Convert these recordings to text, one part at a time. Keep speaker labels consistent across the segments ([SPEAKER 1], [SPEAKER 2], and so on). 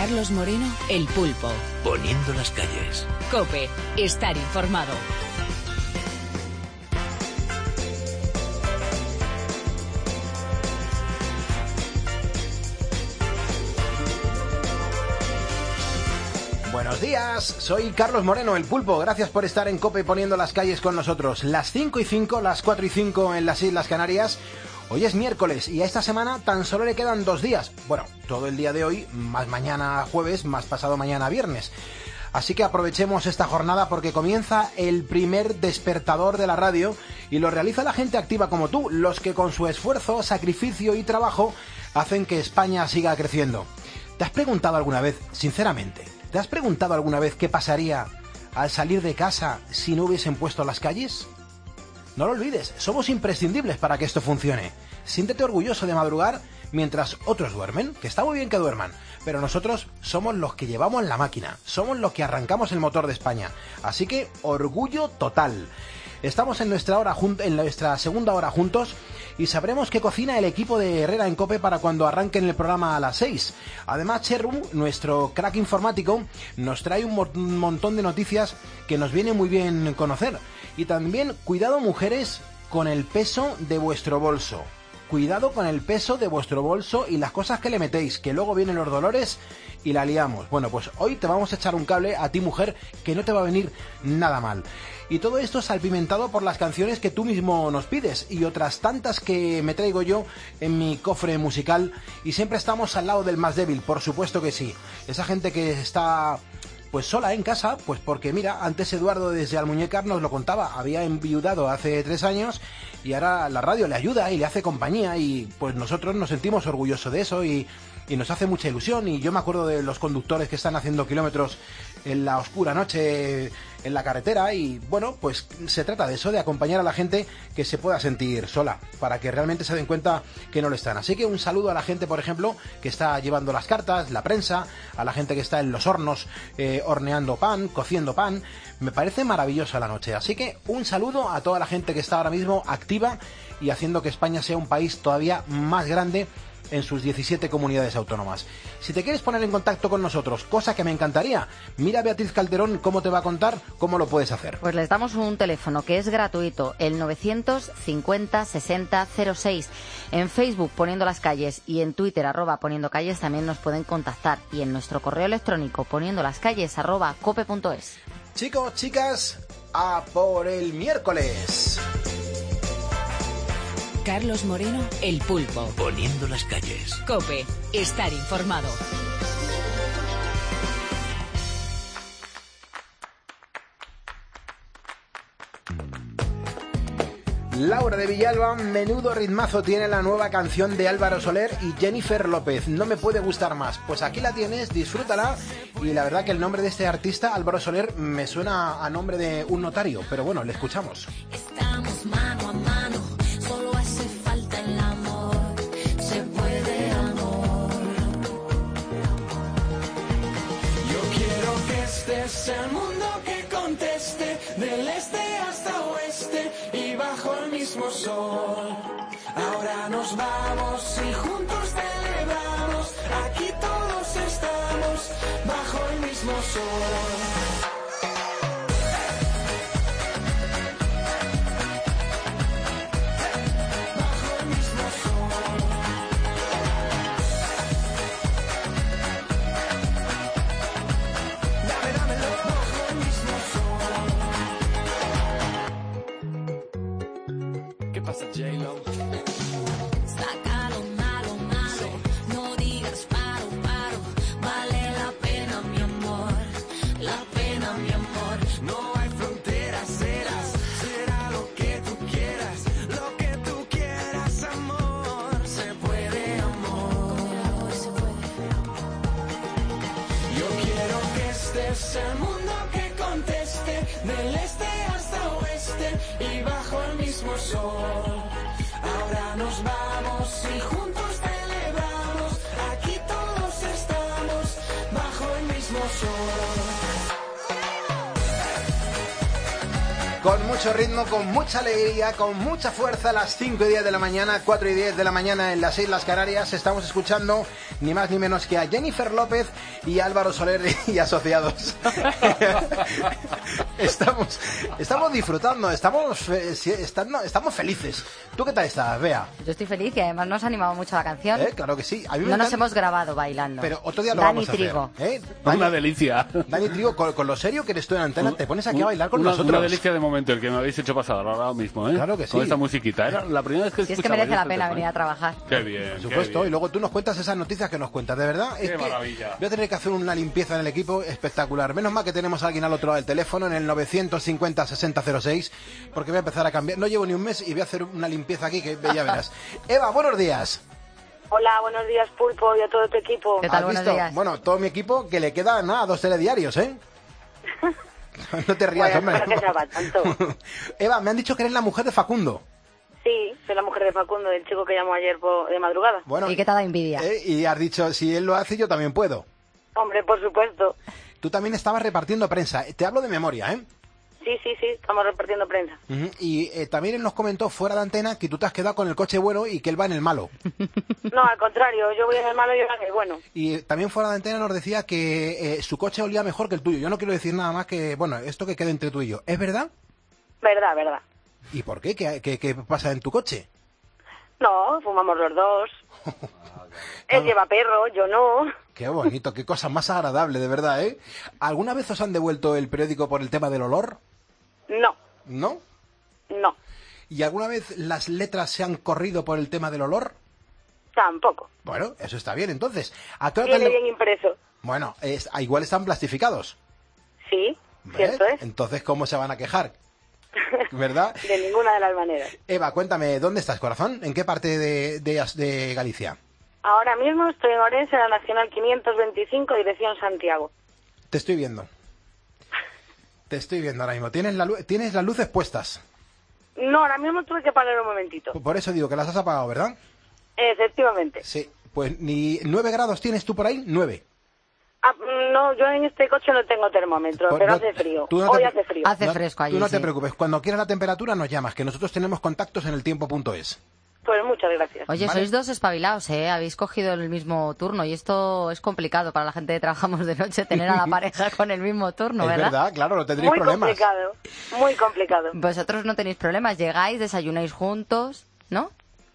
[SPEAKER 1] Carlos Moreno, El Pulpo.
[SPEAKER 2] Poniendo las calles.
[SPEAKER 1] COPE, estar informado.
[SPEAKER 3] Buenos días, soy Carlos Moreno, El Pulpo. Gracias por estar en COPE Poniendo las calles con nosotros. Las 5:05, las 4:05 en las Islas Canarias. Hoy es miércoles y a esta semana tan solo le quedan 2 días. Bueno, todo el día de hoy, más mañana jueves, más pasado mañana viernes. Así que aprovechemos esta jornada porque comienza el primer despertador de la radio y lo realiza la gente activa como tú, los que con su esfuerzo, sacrificio y trabajo hacen que España siga creciendo. ¿Te has preguntado alguna vez, sinceramente, ¿te has preguntado alguna vez qué pasaría al salir de casa si no hubiesen puesto las calles? No lo olvides, somos imprescindibles para que esto funcione. Siéntete orgulloso de madrugar mientras otros duermen, que está muy bien que duerman, pero nosotros somos los que llevamos la máquina, somos los que arrancamos el motor de España. Así que, orgullo total. Estamos en nuestra segunda hora juntos y sabremos qué cocina el equipo de Herrera en COPE para cuando arranquen el programa a las 6. Además, Cherru, nuestro crack informático, nos trae un montón de noticias que nos viene muy bien conocer. Y también, cuidado mujeres con el peso de vuestro bolso. Cuidado con el peso de vuestro bolso y las cosas que le metéis, que luego vienen los dolores y la liamos. Bueno, pues hoy te vamos a echar un cable a ti, mujer, que no te va a venir nada mal. Y todo esto salpimentado por las canciones que tú mismo nos pides y otras tantas que me traigo yo en mi cofre musical. Y siempre estamos al lado del más débil, por supuesto que sí. Esa gente que está pues sola en casa, pues porque mira, antes Eduardo desde Almuñécar nos lo contaba, había enviudado hace 3 años y ahora la radio le ayuda y le hace compañía y pues nosotros nos sentimos orgullosos de eso y nos hace mucha ilusión. Y yo me acuerdo de los conductores que están haciendo kilómetros en la oscura noche en la carretera y bueno, pues se trata de eso, de acompañar a la gente que se pueda sentir sola, para que realmente se den cuenta que no lo están. Así que un saludo a la gente, por ejemplo, que está llevando las cartas, la prensa, a la gente que está en los hornos horneando pan, cociendo pan. Me parece maravillosa la noche, así que un saludo a toda la gente que está ahora mismo activa y haciendo que España sea un país todavía más grande en sus 17 comunidades autónomas. Si te quieres poner en contacto con nosotros, cosa que me encantaría, mira Beatriz Calderón cómo te va a contar cómo lo puedes hacer.
[SPEAKER 4] Pues les damos un teléfono que es gratuito, el 950 60 06. En Facebook Poniendo las Calles y en Twitter @Poniendo Calles también nos pueden contactar y en nuestro correo electrónico poniendolascalles@cope.es.
[SPEAKER 3] Chicos, chicas, a por el miércoles.
[SPEAKER 1] Carlos Moreno, El Pulpo.
[SPEAKER 2] Poniendo las calles.
[SPEAKER 1] COPE, estar informado.
[SPEAKER 3] Laura de Villalba, menudo ritmazo tiene la nueva canción de Álvaro Soler y Jennifer López. No me puede gustar más. Pues aquí la tienes, disfrútala. Y la verdad que el nombre de este artista, Álvaro Soler, me suena a nombre de un notario. Pero bueno, le escuchamos.
[SPEAKER 5] Estamos mano a mano, solo hace falta el amor. Se puede, amor. Yo quiero que este sea el mundo que conteste, del este hasta oeste y bajo el mismo sol. Ahora nos vamos y juntos celebramos, aquí todos estamos bajo el mismo sol.
[SPEAKER 6] J-Lo.
[SPEAKER 5] Saca lo malo, malo, no digas paro, paro, vale la pena mi amor, la pena mi amor.
[SPEAKER 6] No hay fronteras, será lo que tú quieras, amor.
[SPEAKER 5] Se puede, amor. Con el amor se puede.
[SPEAKER 6] Yo quiero que este sea el mundo que conteste, del este hasta oeste y bajo el mismo sol. Ahora nos vamos y juntos celebramos, aquí todos estamos bajo el mismo sol.
[SPEAKER 3] Con mucho ritmo, con mucha alegría, con mucha fuerza, a las 5:10 de la mañana, 4:10 de la mañana en las Islas Canarias. Estamos escuchando ni más ni menos que a Jennifer López y Álvaro Soler y asociados. Estamos disfrutando, estamos felices. ¿Tú qué tal estás, Bea?
[SPEAKER 4] Yo estoy feliz y además nos ha animado mucho la canción.
[SPEAKER 3] Claro que sí. A mí
[SPEAKER 4] no nos hemos grabado bailando.
[SPEAKER 3] Pero otro día lo
[SPEAKER 4] Dani
[SPEAKER 3] vamos a
[SPEAKER 4] Trigo.
[SPEAKER 3] hacer.
[SPEAKER 7] Una delicia.
[SPEAKER 3] Dani Trigo, con lo serio que eres tú en Antena, te pones aquí a bailar con nosotros.
[SPEAKER 7] Una delicia de momento el que me habéis hecho pasar ahora mismo, ¿eh?
[SPEAKER 3] Claro que sí.
[SPEAKER 7] Con esta musiquita. Era la primera vez que
[SPEAKER 4] Si es que merece la pena venir a trabajar.
[SPEAKER 7] Qué bien.
[SPEAKER 3] Por supuesto, y luego tú nos cuentas esas noticias que nos cuentas, de verdad.
[SPEAKER 7] Qué maravilla.
[SPEAKER 3] Voy a tener que hacer una limpieza en el equipo espectacular. Menos mal que tenemos a alguien al otro lado del teléfono en el 950-6006, porque voy a empezar a cambiar. No llevo ni un mes y voy a hacer una limpieza aquí que ya verás. Eva, buenos días.
[SPEAKER 8] Hola, buenos días, Pulpo, y a todo tu equipo.
[SPEAKER 4] ¿Qué tal?
[SPEAKER 3] ¿Has
[SPEAKER 4] Buenos
[SPEAKER 3] visto?
[SPEAKER 4] días.
[SPEAKER 3] Bueno, todo mi equipo, que le queda nada, 2 telediarios, ¿eh? No te rías,
[SPEAKER 8] Bueno,
[SPEAKER 3] hombre.
[SPEAKER 8] para que se va tanto.
[SPEAKER 3] Eva, me han dicho que eres la mujer de Facundo.
[SPEAKER 8] Sí, soy la mujer de Facundo, del chico que llamó ayer de madrugada.
[SPEAKER 3] Bueno,
[SPEAKER 4] ¿Y qué te da envidia?
[SPEAKER 3] y has dicho, si él lo hace, yo también puedo.
[SPEAKER 8] Hombre, por supuesto.
[SPEAKER 3] Tú también estabas repartiendo prensa. Te hablo de memoria, ¿eh?
[SPEAKER 8] Sí, estamos repartiendo prensa.
[SPEAKER 3] Uh-huh. Y también él nos comentó fuera de antena que tú te has quedado con el coche bueno y que él va en el malo.
[SPEAKER 8] No, al contrario, yo voy en el malo y yo en el bueno.
[SPEAKER 3] Y también fuera de antena nos decía que su coche olía mejor que el tuyo. Yo no quiero decir nada más que, bueno, esto que quede entre tú y yo. ¿Es verdad?
[SPEAKER 8] Verdad.
[SPEAKER 3] ¿Y por qué? ¿Qué pasa en tu coche?
[SPEAKER 8] No, fumamos los dos. Él lleva perro, yo no.
[SPEAKER 3] Qué bonito, qué cosa más agradable, de verdad, ¿eh? ¿Alguna vez os han devuelto el periódico por el tema del olor?
[SPEAKER 8] No.
[SPEAKER 3] ¿No?
[SPEAKER 8] No,
[SPEAKER 3] ¿Y alguna vez las letras se han corrido por el tema del olor?
[SPEAKER 8] tampoco.
[SPEAKER 3] Bueno, eso está bien, entonces. ¿A qué hora
[SPEAKER 8] Viene
[SPEAKER 3] te-
[SPEAKER 8] bien impreso.
[SPEAKER 3] Bueno, igual están plastificados.
[SPEAKER 8] Sí,
[SPEAKER 3] ¿Ves?
[SPEAKER 8] cierto es.
[SPEAKER 3] Entonces, ¿cómo se van a quejar? ¿Verdad?
[SPEAKER 8] De ninguna de las maneras.
[SPEAKER 3] Eva, cuéntame, ¿dónde estás, corazón? ¿En qué parte de Galicia?
[SPEAKER 8] Ahora mismo estoy en Orense, en la Nacional 525, dirección Santiago.
[SPEAKER 3] Te estoy viendo. Te estoy viendo ahora mismo. ¿Tienes las luces puestas?
[SPEAKER 8] No, ahora mismo tuve que parar un momentito.
[SPEAKER 3] Por eso digo que las has apagado, ¿verdad?
[SPEAKER 8] Efectivamente.
[SPEAKER 3] Sí. Pues ni 9 grados tienes tú por ahí, 9.
[SPEAKER 8] No, yo en este coche no tengo termómetro,
[SPEAKER 3] Pues
[SPEAKER 8] pero
[SPEAKER 3] no-
[SPEAKER 8] hace frío.
[SPEAKER 3] tú no te-
[SPEAKER 8] Hoy hace frío.
[SPEAKER 4] Hace fresco allí,
[SPEAKER 3] Tú no te
[SPEAKER 4] sí.
[SPEAKER 3] preocupes. Cuando quieras la temperatura nos llamas, que nosotros tenemos contactos en eltiempo.es.
[SPEAKER 8] Pues muchas gracias.
[SPEAKER 4] Oye,
[SPEAKER 3] Vale.
[SPEAKER 4] sois dos espabilados, ¿eh? Habéis cogido el mismo turno y esto es complicado para la gente que trabajamos de noche, tener a la pareja con el mismo turno,
[SPEAKER 3] Es
[SPEAKER 4] ¿verdad?
[SPEAKER 3] verdad, claro, no tendréis
[SPEAKER 8] Muy
[SPEAKER 3] problemas.
[SPEAKER 8] complicado, muy complicado.
[SPEAKER 4] Vosotros no tenéis problemas, llegáis, desayunáis juntos, ¿no?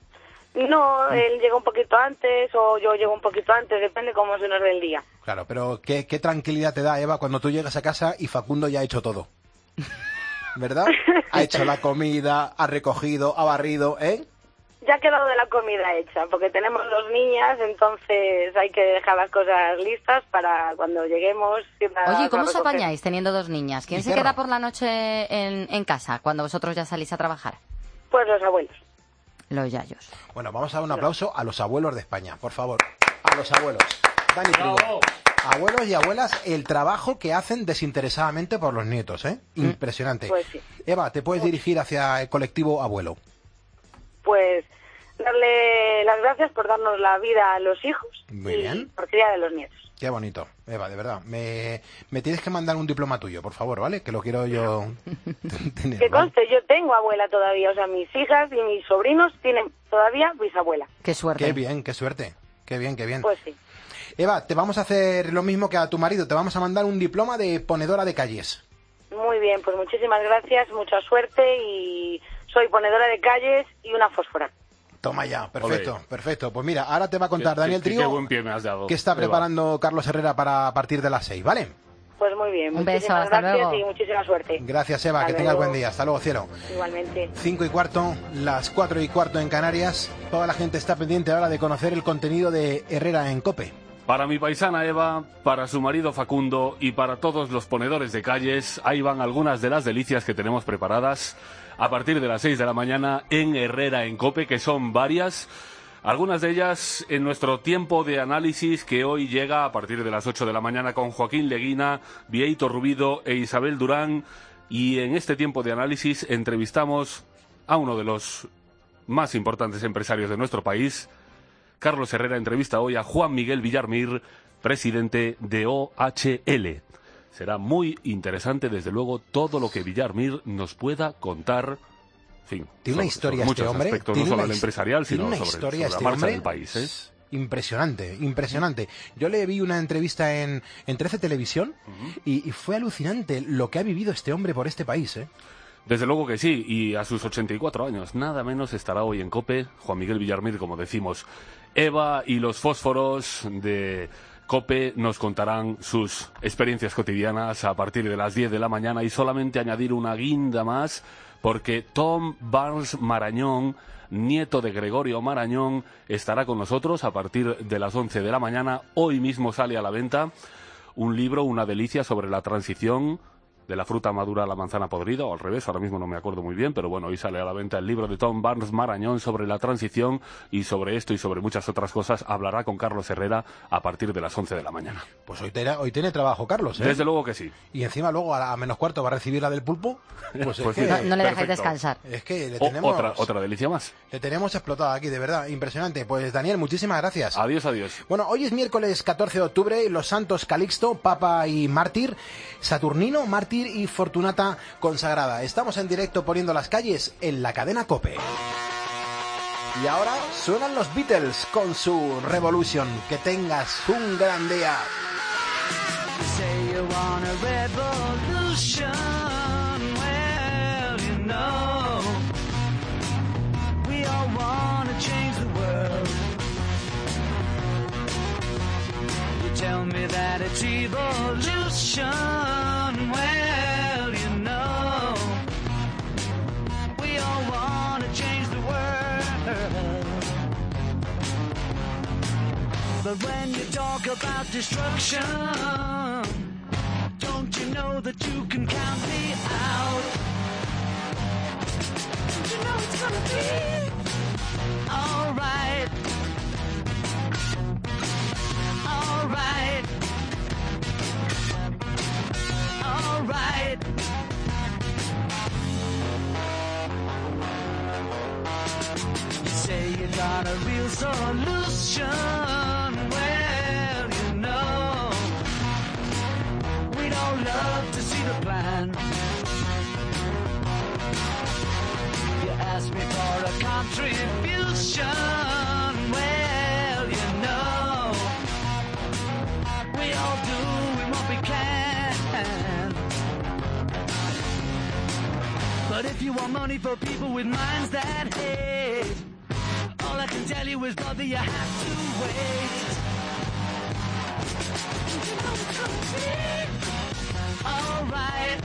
[SPEAKER 8] No, él llega un poquito antes o yo llego un poquito antes, depende cómo se nos dé el día.
[SPEAKER 3] Claro, pero qué tranquilidad te da, Eva, cuando tú llegas a casa y Facundo ya ha hecho todo. ¿Verdad? Ha hecho la comida, ha recogido, ha barrido, ¿eh?
[SPEAKER 8] Ya ha quedado de la comida hecha, porque tenemos 2 niñas, entonces hay que dejar las cosas listas para cuando lleguemos.
[SPEAKER 4] Oye, ¿y cómo os apañáis teniendo 2 niñas? ¿Quién
[SPEAKER 3] Y
[SPEAKER 4] se
[SPEAKER 3] perro.
[SPEAKER 4] queda por la noche en casa cuando vosotros ya salís a trabajar?
[SPEAKER 8] Pues los abuelos.
[SPEAKER 4] Los yayos.
[SPEAKER 3] Bueno, vamos a dar un aplauso a los abuelos de España, por favor. A los abuelos. Dani Trigo.
[SPEAKER 7] ¡Bravo!
[SPEAKER 3] Abuelos y abuelas, el trabajo que hacen desinteresadamente por los nietos, ¿eh? Impresionante.
[SPEAKER 8] Pues sí.
[SPEAKER 3] Eva, te puedes dirigir hacia el colectivo abuelo.
[SPEAKER 8] Pues darle las gracias por darnos la vida a los hijos
[SPEAKER 3] Muy
[SPEAKER 8] y
[SPEAKER 3] bien.
[SPEAKER 8] por criar a los nietos.
[SPEAKER 3] Qué bonito, Eva, de verdad. Me tienes que mandar un diploma tuyo, por favor, ¿vale? Que lo quiero yo tener.
[SPEAKER 8] Que
[SPEAKER 3] ¿vale?
[SPEAKER 8] conste, yo tengo abuela todavía, o sea, mis hijas y mis sobrinos tienen todavía bisabuela.
[SPEAKER 4] Qué suerte.
[SPEAKER 3] Qué bien, qué suerte. Qué bien, qué bien.
[SPEAKER 8] Pues sí.
[SPEAKER 3] Eva, te vamos a hacer lo mismo que a tu marido. Te vamos a mandar un diploma de ponedora de calles.
[SPEAKER 8] Muy bien, pues muchísimas gracias, mucha suerte y soy ponedora de calles y una fósfora.
[SPEAKER 3] Toma ya, perfecto,
[SPEAKER 7] Ole.
[SPEAKER 3] perfecto. Pues mira, ahora te va a contar Daniel
[SPEAKER 7] Qué
[SPEAKER 3] Trigo
[SPEAKER 7] buen pie me has dado.
[SPEAKER 3] que está
[SPEAKER 7] Eva.
[SPEAKER 3] preparando Carlos Herrera para a partir de las 6, ¿vale?
[SPEAKER 8] Pues muy bien,
[SPEAKER 4] Un beso,
[SPEAKER 8] muchísimas
[SPEAKER 4] hasta
[SPEAKER 8] gracias
[SPEAKER 4] luego.
[SPEAKER 8] y muchísima suerte.
[SPEAKER 3] Gracias, Eva,
[SPEAKER 8] Hasta
[SPEAKER 3] que tengas
[SPEAKER 8] luego.
[SPEAKER 3] buen día. Hasta luego, cielo.
[SPEAKER 8] Igualmente.
[SPEAKER 3] 5:15, las 4:15 en Canarias. Toda la gente está pendiente ahora de conocer el contenido de Herrera en COPE.
[SPEAKER 7] Para mi paisana Eva, para su marido Facundo y para todos los ponedores de calles, ahí van algunas de las delicias que tenemos preparadas a partir de las 6 de la mañana en Herrera en COPE, que son varias. Algunas de ellas en nuestro tiempo de análisis que hoy llega a partir de las 8 de la mañana con Joaquín Leguina, Vieito Rubido e Isabel Durán. Y en este tiempo de análisis entrevistamos a uno de los más importantes empresarios de nuestro país. Carlos Herrera entrevista hoy a Juan Miguel Villarmir, presidente de OHL. Será muy interesante, desde luego, todo lo que Villar-Mir nos pueda contar. En fin,
[SPEAKER 3] tiene una historia
[SPEAKER 7] sobre
[SPEAKER 3] este hombre,
[SPEAKER 7] aspectos, no solo el empresarial, sino sobre la marcha del país.
[SPEAKER 3] Impresionante, impresionante. Yo le vi una entrevista en 13 Televisión y fue alucinante lo que ha vivido este hombre por este país, ¿eh?
[SPEAKER 7] Desde luego que sí, y a sus 84 años, nada menos estará hoy en COPE Juan Miguel Villar-Mir, como decimos. Eva y los fósforos de COPE nos contarán sus experiencias cotidianas a partir de las 10 de la mañana, y solamente añadir una guinda más, porque Tom Barnes Marañón, nieto de Gregorio Marañón, estará con nosotros a partir de las 11 de la mañana. Hoy mismo sale a la venta un libro, una delicia, sobre la transición de la fruta madura a la manzana podrida, o al revés, ahora mismo no me acuerdo muy bien, pero bueno, hoy sale a la venta el libro de Tom Barnes Marañón sobre la transición, y sobre esto y sobre muchas otras cosas hablará con Carlos Herrera a partir de las 11 de la mañana.
[SPEAKER 3] Pues hoy tiene trabajo, Carlos, ¿eh?
[SPEAKER 7] Desde luego que sí.
[SPEAKER 3] Y encima luego a menos cuarto va a recibir la del pulpo. Pues es que,
[SPEAKER 4] no le dejáis descansar.
[SPEAKER 3] Es que le tenemos
[SPEAKER 7] otra delicia más.
[SPEAKER 3] Le tenemos explotado aquí, de verdad, impresionante. Pues Daniel, muchísimas gracias.
[SPEAKER 7] Adiós, adiós.
[SPEAKER 3] Bueno, hoy es miércoles 14 de octubre, los santos Calixto, Papa y Mártir, Saturnino, Mártir y Fortunata consagrada. Estamos en directo poniendo las calles en la cadena COPE. Y ahora suenan los Beatles con su Revolution. Que tengas un gran día.
[SPEAKER 5] Say you want a revolution, well, you know, we all want to change the world. You tell me that it's evolution, well, you know, we all want to change the world. But when you talk about destruction, don't you know that you can count me out? Don't you know it's gonna be alright? Alright. Alright. You say you got a real solution. Well, you know, we'd all love to see the plan. You ask me for a contribution. Well, you know, we all do what we can. But if you want money for people with minds that hate, all I can tell you is, brother, you have to wait. You know it's gonna be alright.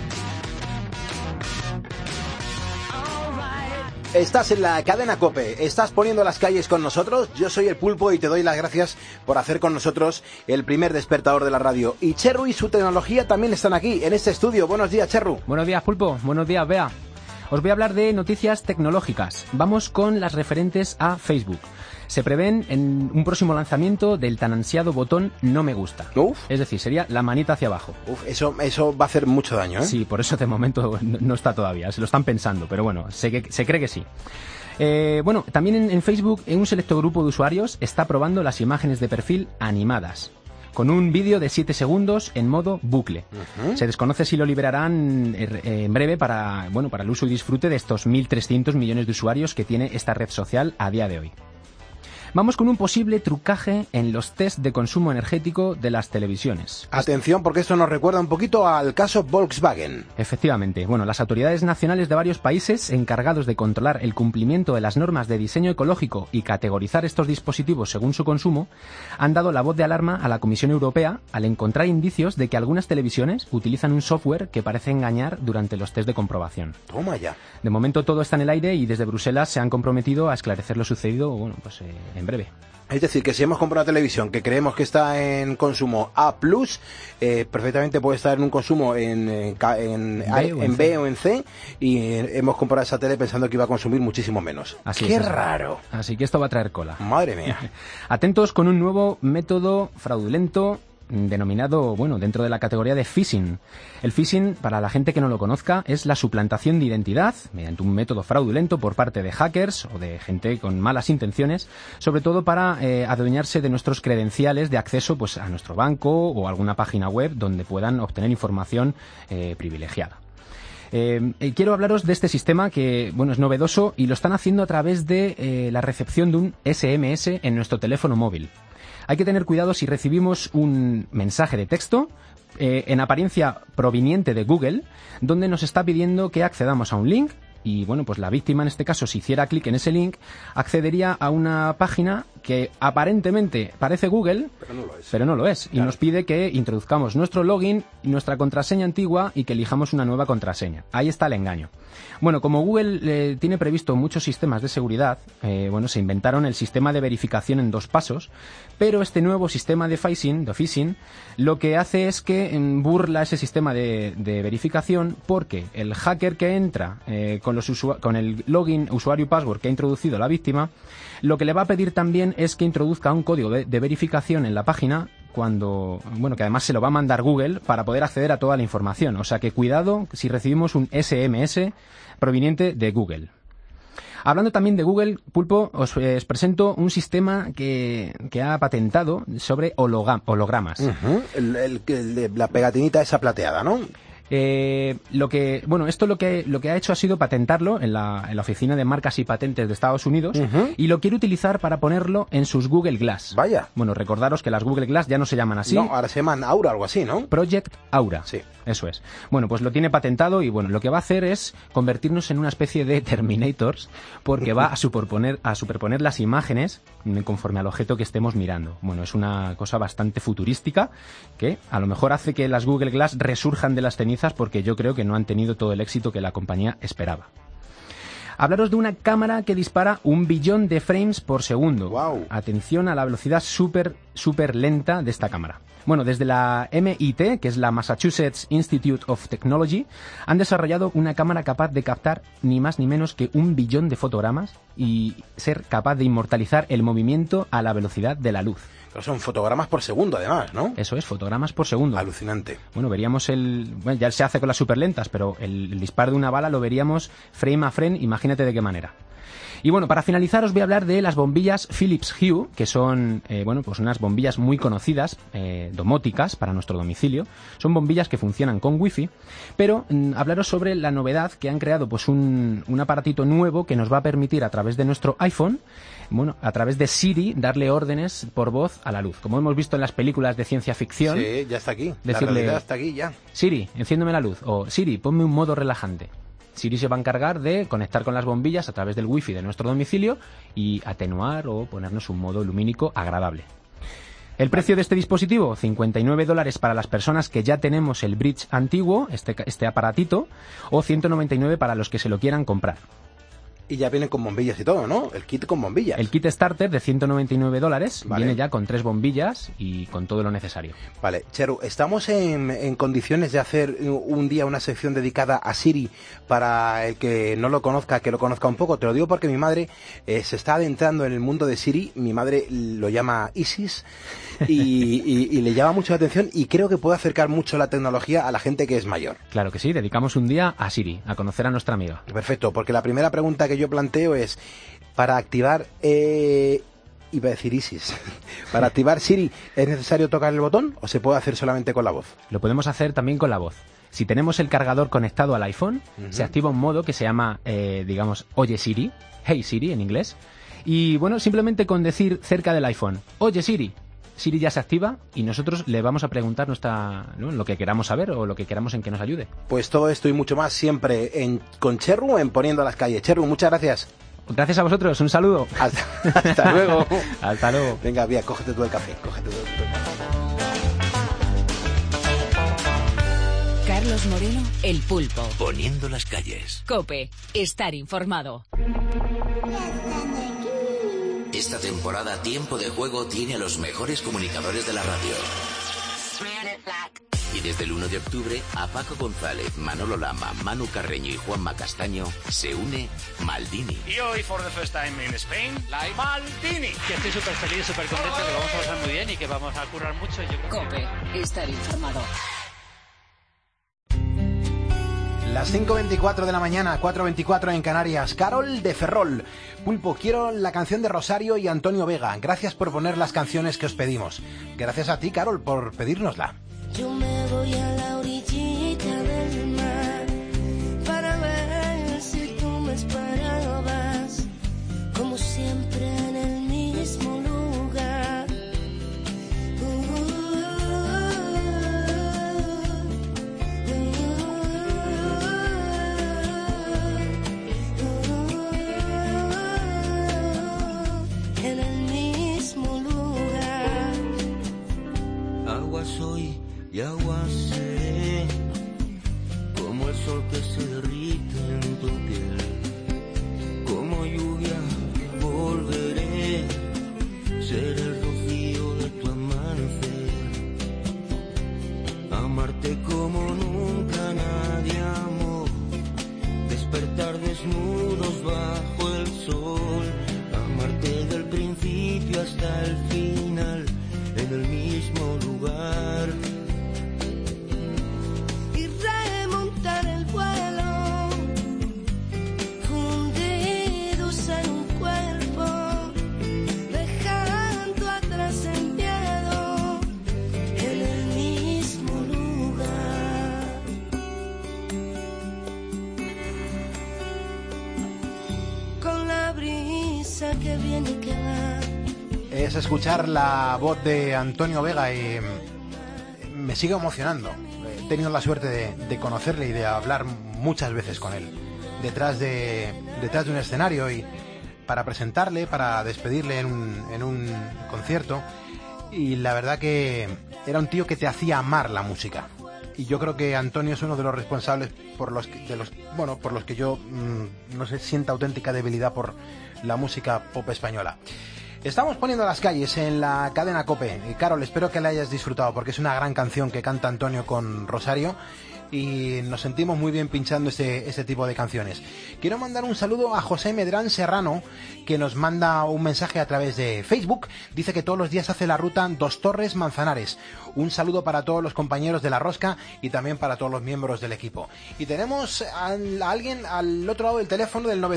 [SPEAKER 5] Alright.
[SPEAKER 3] Estás en la cadena COPE, estás poniendo las calles con nosotros. Yo soy el Pulpo y te doy las gracias por hacer con nosotros el primer despertador de la radio. Y Cherru y su tecnología también están aquí, en este estudio. Buenos días, Cherru.
[SPEAKER 9] Buenos días, Pulpo. Buenos días, Bea. Os voy a hablar de noticias tecnológicas. Vamos con las referentes a Facebook. Se prevén en un próximo lanzamiento del tan ansiado botón no me gusta.
[SPEAKER 3] Uf.
[SPEAKER 9] Es decir, sería la manita hacia abajo.
[SPEAKER 3] Uf, eso va a hacer mucho daño, ¿eh?
[SPEAKER 9] Sí, por eso de momento no está todavía. Se lo están pensando, pero bueno, se cree que sí. Bueno, también en Facebook, un selecto grupo de usuarios está probando las imágenes de perfil animadas, con un vídeo de 7 segundos en modo bucle. Se desconoce si lo liberarán en breve para el uso y disfrute de estos 1.300 millones de usuarios que tiene esta red social a día de hoy. Vamos con un posible trucaje en los test de consumo energético de las televisiones.
[SPEAKER 3] Atención, porque esto nos recuerda un poquito al caso Volkswagen.
[SPEAKER 9] Efectivamente. Bueno, las autoridades nacionales de varios países encargados de controlar el cumplimiento de las normas de diseño ecológico y categorizar estos dispositivos según su consumo han dado la voz de alarma a la Comisión Europea al encontrar indicios de que algunas televisiones utilizan un software que parece engañar durante los test de comprobación.
[SPEAKER 3] Toma ya.
[SPEAKER 9] De momento todo está en el aire y desde Bruselas se han comprometido a esclarecer lo sucedido, en breve.
[SPEAKER 3] Es decir, que si hemos comprado una televisión que creemos que está en consumo A+, perfectamente puede estar en un consumo en B o en C, y hemos comprado esa tele pensando que iba a consumir muchísimo menos. ¡Qué raro!
[SPEAKER 9] Así que esto va a traer cola.
[SPEAKER 3] Madre mía.
[SPEAKER 9] Atentos con un nuevo método fraudulento denominado, bueno, dentro de la categoría de phishing. El phishing, para la gente que no lo conozca, es la suplantación de identidad mediante un método fraudulento por parte de hackers o de gente con malas intenciones, sobre todo para adueñarse de nuestros credenciales de acceso pues a nuestro banco o alguna página web donde puedan obtener información privilegiada. Quiero hablaros de este sistema que, bueno, es novedoso y lo están haciendo a través de la recepción de un SMS en nuestro teléfono móvil. Hay que tener cuidado si recibimos un mensaje de texto en apariencia proveniente de Google, donde nos está pidiendo que accedamos a un link. Y bueno, pues la víctima en este caso, si hiciera clic en ese link, accedería a una página que aparentemente parece Google, pero no lo es. Claro. Y nos pide que introduzcamos nuestro login y nuestra contraseña antigua y que elijamos una nueva contraseña. Ahí está el engaño. Bueno, como Google tiene previsto muchos sistemas de seguridad, bueno, se inventaron el sistema de verificación en 2 pasos, pero este nuevo sistema de phishing, lo que hace es que burla ese sistema de verificación, porque el hacker que entra con el login, usuario y password que ha introducido la víctima, lo que le va a pedir también es que introduzca un código de verificación en la página, que además se lo va a mandar Google para poder acceder a toda la información. O sea que cuidado si recibimos un SMS proveniente de Google. Hablando también de Google, Pulpo, os presento un sistema que ha patentado sobre hologramas.
[SPEAKER 3] Uh-huh. La pegatinita esa plateada, ¿no?
[SPEAKER 9] Esto lo que ha hecho ha sido patentarlo en la Oficina de Marcas y Patentes de Estados Unidos,
[SPEAKER 3] uh-huh,
[SPEAKER 9] y lo quiere utilizar para ponerlo en sus Google Glass.
[SPEAKER 3] Vaya.
[SPEAKER 9] Bueno, recordaros que las Google Glass ya no se llaman así.
[SPEAKER 3] No, ahora se llaman Aura, algo así, ¿no?
[SPEAKER 9] Project Aura.
[SPEAKER 3] Sí.
[SPEAKER 9] Eso es. Bueno, pues lo tiene patentado y bueno, lo que va a hacer es convertirnos en una especie de Terminators, porque va a superponer las imágenes conforme al objeto que estemos mirando. Bueno, es una cosa bastante futurística que a lo mejor hace que las Google Glass resurjan de las cenizas, porque yo creo que no han tenido todo el éxito que la compañía esperaba. Hablaros de una cámara que dispara 1 billón de frames por segundo.
[SPEAKER 3] Wow.
[SPEAKER 9] Atención a la velocidad súper lenta de esta cámara. Bueno, desde la MIT, que es la Massachusetts Institute of Technology, han desarrollado una cámara capaz de captar ni más ni menos que 1 billón de fotogramas y ser capaz de inmortalizar el movimiento a la velocidad de la luz.
[SPEAKER 3] Pero son fotogramas por segundo, además, ¿no?
[SPEAKER 9] Eso es, fotogramas por segundo.
[SPEAKER 3] Alucinante.
[SPEAKER 9] Bueno, veríamos ya se hace con las superlentas, pero el disparo de una bala lo veríamos frame a frame, imagínate de qué manera. Y bueno, para finalizar os voy a hablar de las bombillas Philips Hue, que son pues unas bombillas muy conocidas, domóticas para nuestro domicilio. Son bombillas que funcionan con wifi, pero hablaros sobre la novedad que han creado, pues un aparatito nuevo que nos va a permitir a través de nuestro iPhone, a través de Siri, darle órdenes por voz a la luz. Como hemos visto en las películas de ciencia ficción.
[SPEAKER 3] Sí, ya está aquí.
[SPEAKER 9] Decirle,
[SPEAKER 3] la realidad está aquí ya.
[SPEAKER 9] Siri, enciéndeme la luz. O Siri, ponme un modo relajante. Siri se va a encargar de conectar con las bombillas a través del wifi de nuestro domicilio y atenuar o ponernos un modo lumínico agradable. El precio de este dispositivo, $59 para las personas que ya tenemos el bridge antiguo, este aparatito, o $199 para los que se lo quieran comprar.
[SPEAKER 3] Y ya viene con bombillas y todo, ¿no? El kit con bombillas.
[SPEAKER 9] El kit starter de $199 vale. Viene ya con 3 bombillas y con todo lo necesario.
[SPEAKER 3] Vale, Cheru, ¿estamos en condiciones de hacer un día una sección dedicada a Siri para el que no lo conozca, que lo conozca un poco? Te lo digo porque mi madre se está adentrando en el mundo de Siri. Mi madre lo llama Isis y le llama mucho la atención y creo que puede acercar mucho la tecnología a la gente que es mayor.
[SPEAKER 9] Claro que sí, dedicamos un día a Siri, a conocer a nuestra amiga.
[SPEAKER 3] Perfecto, porque la primera pregunta que yo planteo es, para activar, iba a decir Isis, para activar Siri, ¿es necesario tocar el botón o se puede hacer solamente con la voz?
[SPEAKER 9] Lo podemos hacer también con la voz. Si tenemos el cargador conectado al iPhone, se activa un modo que se llama, Oye Siri, Hey Siri en inglés, y bueno, simplemente con decir cerca del iPhone, Oye Siri, Siri ya se activa y nosotros le vamos a preguntar lo que queramos saber o lo que queramos en que nos ayude.
[SPEAKER 3] Pues todo esto y mucho más siempre con Cherru en Poniendo las Calles. Cherru, muchas gracias.
[SPEAKER 9] Gracias a vosotros, un saludo.
[SPEAKER 3] Hasta luego.
[SPEAKER 9] Hasta luego.
[SPEAKER 3] Venga, Vía, cógete tú el café.
[SPEAKER 1] Carlos Moreno, El Pulpo.
[SPEAKER 2] Poniendo las Calles.
[SPEAKER 1] COPE, estar informado.
[SPEAKER 2] Esta temporada Tiempo de Juego tiene a los mejores comunicadores de la radio. Y desde el 1 de octubre, a Paco González, Manolo Lama, Manu Carreño y Juanma Castaño se une Maldini.
[SPEAKER 10] Y hoy, for the first time in Spain, like Maldini.
[SPEAKER 11] Que estoy súper feliz, súper contento, que lo vamos a pasar muy bien y que vamos a currar mucho. Yo creo
[SPEAKER 1] COPE, estar informado.
[SPEAKER 3] Las 5:24 de la mañana, 4:24 en Canarias. Carol de Ferrol. Pulpo, quiero la canción de Rosario y Antonio Vega. Gracias por poner las canciones que os pedimos. Gracias a ti, Carol, por pedírnosla.
[SPEAKER 12] Yo me voy a la orillita del mar para ver si tú me esperabas, como siempre en el mismo lugar. En el mismo lugar.
[SPEAKER 13] Agua soy y agua seré, como el sol que se derrite en tu piel, como lluvia volveré, seré el rocío de tu amanecer, amarte como nunca nadie amó, despertar desnudos bajo el sol, amarte del principio hasta el final, en el mismo lugar.
[SPEAKER 12] Y remontar el vuelo, fundidos en un cuerpo, dejando atrás el miedo, en el mismo lugar. Con la brisa que viene y que va.
[SPEAKER 3] Es escuchar la voz de Antonio Vega y me sigue emocionando. He tenido la suerte de conocerle y de hablar muchas veces con él detrás de un escenario y para presentarle, para despedirle en un concierto, y la verdad que era un tío que te hacía amar la música. Y yo creo que Antonio es uno de los responsables por los que yo no sé, sienta auténtica debilidad por la música pop española. Estamos poniendo las calles en la cadena COPE. Y Carol, espero que la hayas disfrutado porque es una gran canción que canta Antonio con Rosario y nos sentimos muy bien pinchando este tipo de canciones. Quiero mandar un saludo a José Medrán Serrano, que nos manda un mensaje a través de Facebook. Dice que todos los días hace la ruta Dos Torres Manzanares. Un saludo para todos los compañeros de La Rosca y también para todos los miembros del equipo. Y tenemos a alguien al otro lado del teléfono del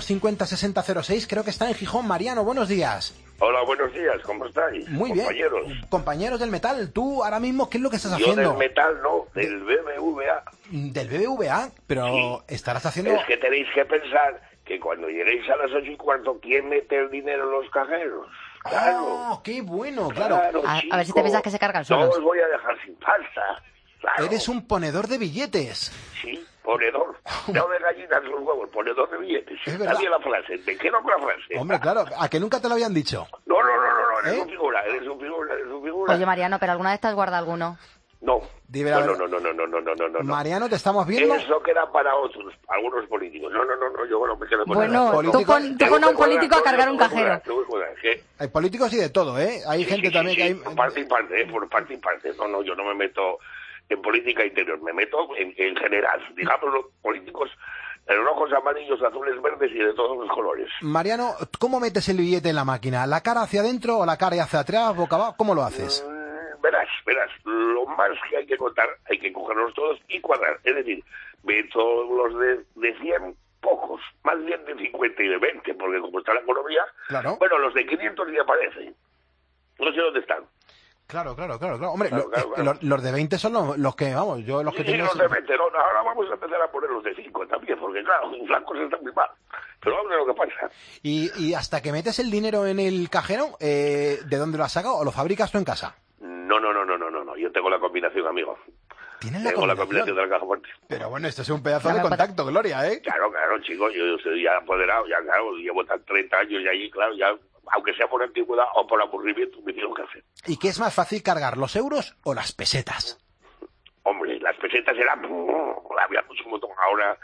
[SPEAKER 3] 950-6006. Creo que está en Gijón. Mariano, buenos días.
[SPEAKER 14] Hola, buenos días, ¿cómo estáis?
[SPEAKER 3] Muy
[SPEAKER 14] compañeros?
[SPEAKER 3] Bien. Compañeros del metal, tú ahora mismo, ¿qué es lo que estás haciendo?
[SPEAKER 14] Yo del metal no, del BBVA.
[SPEAKER 3] ¿Del BBVA? Pero sí. Estarás haciendo...
[SPEAKER 14] Es que tenéis que pensar que cuando lleguéis a las 8:15, ¿quién mete el dinero en los cajeros? Claro.
[SPEAKER 3] ¡Oh, qué bueno! Claro.
[SPEAKER 4] A ver si te piensas que se cargan solos.
[SPEAKER 14] No os voy a dejar sin pasta. Claro.
[SPEAKER 3] Eres un ponedor de billetes.
[SPEAKER 14] Sí, ponedor. No de gallinas los huevos, ponedor de billetes. Nadie la frase. ¿De qué no la frase?
[SPEAKER 3] Hombre, claro. ¿A que nunca te lo habían dicho?
[SPEAKER 14] No. Eres un figura, eres un figura.
[SPEAKER 4] Oye, Mariano, ¿pero alguna vez te has guardado alguno?
[SPEAKER 14] No.
[SPEAKER 3] Dime
[SPEAKER 14] No.
[SPEAKER 3] Mariano, ¿te estamos viendo?
[SPEAKER 14] Eso queda para otros, algunos políticos. No, yo no me quedo con
[SPEAKER 4] Bueno, tú pon a un político a cargar un cajero.
[SPEAKER 3] Hay políticos y de todo, ¿eh? Hay gente también que hay...
[SPEAKER 14] Por parte y parte. No, yo no me meto en política interior, me meto en general. Digamos, los políticos en rojos, amarillos, azules, verdes y de todos los colores.
[SPEAKER 3] Mariano, ¿cómo metes el billete en la máquina? ¿La cara hacia adentro o la cara hacia atrás, boca abajo? ¿Cómo lo haces?
[SPEAKER 14] Verás, lo más que hay que contar, hay que cogerlos todos y cuadrar. Es decir, meto los de 100, pocos, más bien de 50 y de 20, porque como está la economía,
[SPEAKER 3] claro.
[SPEAKER 14] Bueno, los de 500 ni aparecen. No sé dónde están.
[SPEAKER 3] Claro. Hombre, claro. Los de 20 son los que, vamos, yo los que tengo...
[SPEAKER 14] los de 20, no, ahora vamos a empezar a poner los de 5 también, porque claro, los blancos están muy mal. Pero vamos a ver lo que pasa.
[SPEAKER 3] Y hasta que metes el dinero en el cajero, ¿de dónde lo has sacado o lo fabricas tú en casa?
[SPEAKER 14] No, yo tengo la combinación, amigo.
[SPEAKER 3] ¿Tienes
[SPEAKER 14] la combinación de la caja fuerte?
[SPEAKER 3] Pero bueno, esto es un pedazo de contacto, Gloria, ¿eh?
[SPEAKER 14] Claro, chicos, yo soy ya apoderado, ya claro, llevo 30 años y allí, claro, ya, aunque sea por antigüedad o por aburrimiento, me hicieron café.
[SPEAKER 3] ¿Y qué es más fácil cargar, los euros o las pesetas?
[SPEAKER 14] Hombre, las pesetas eran... había mucho como ahora...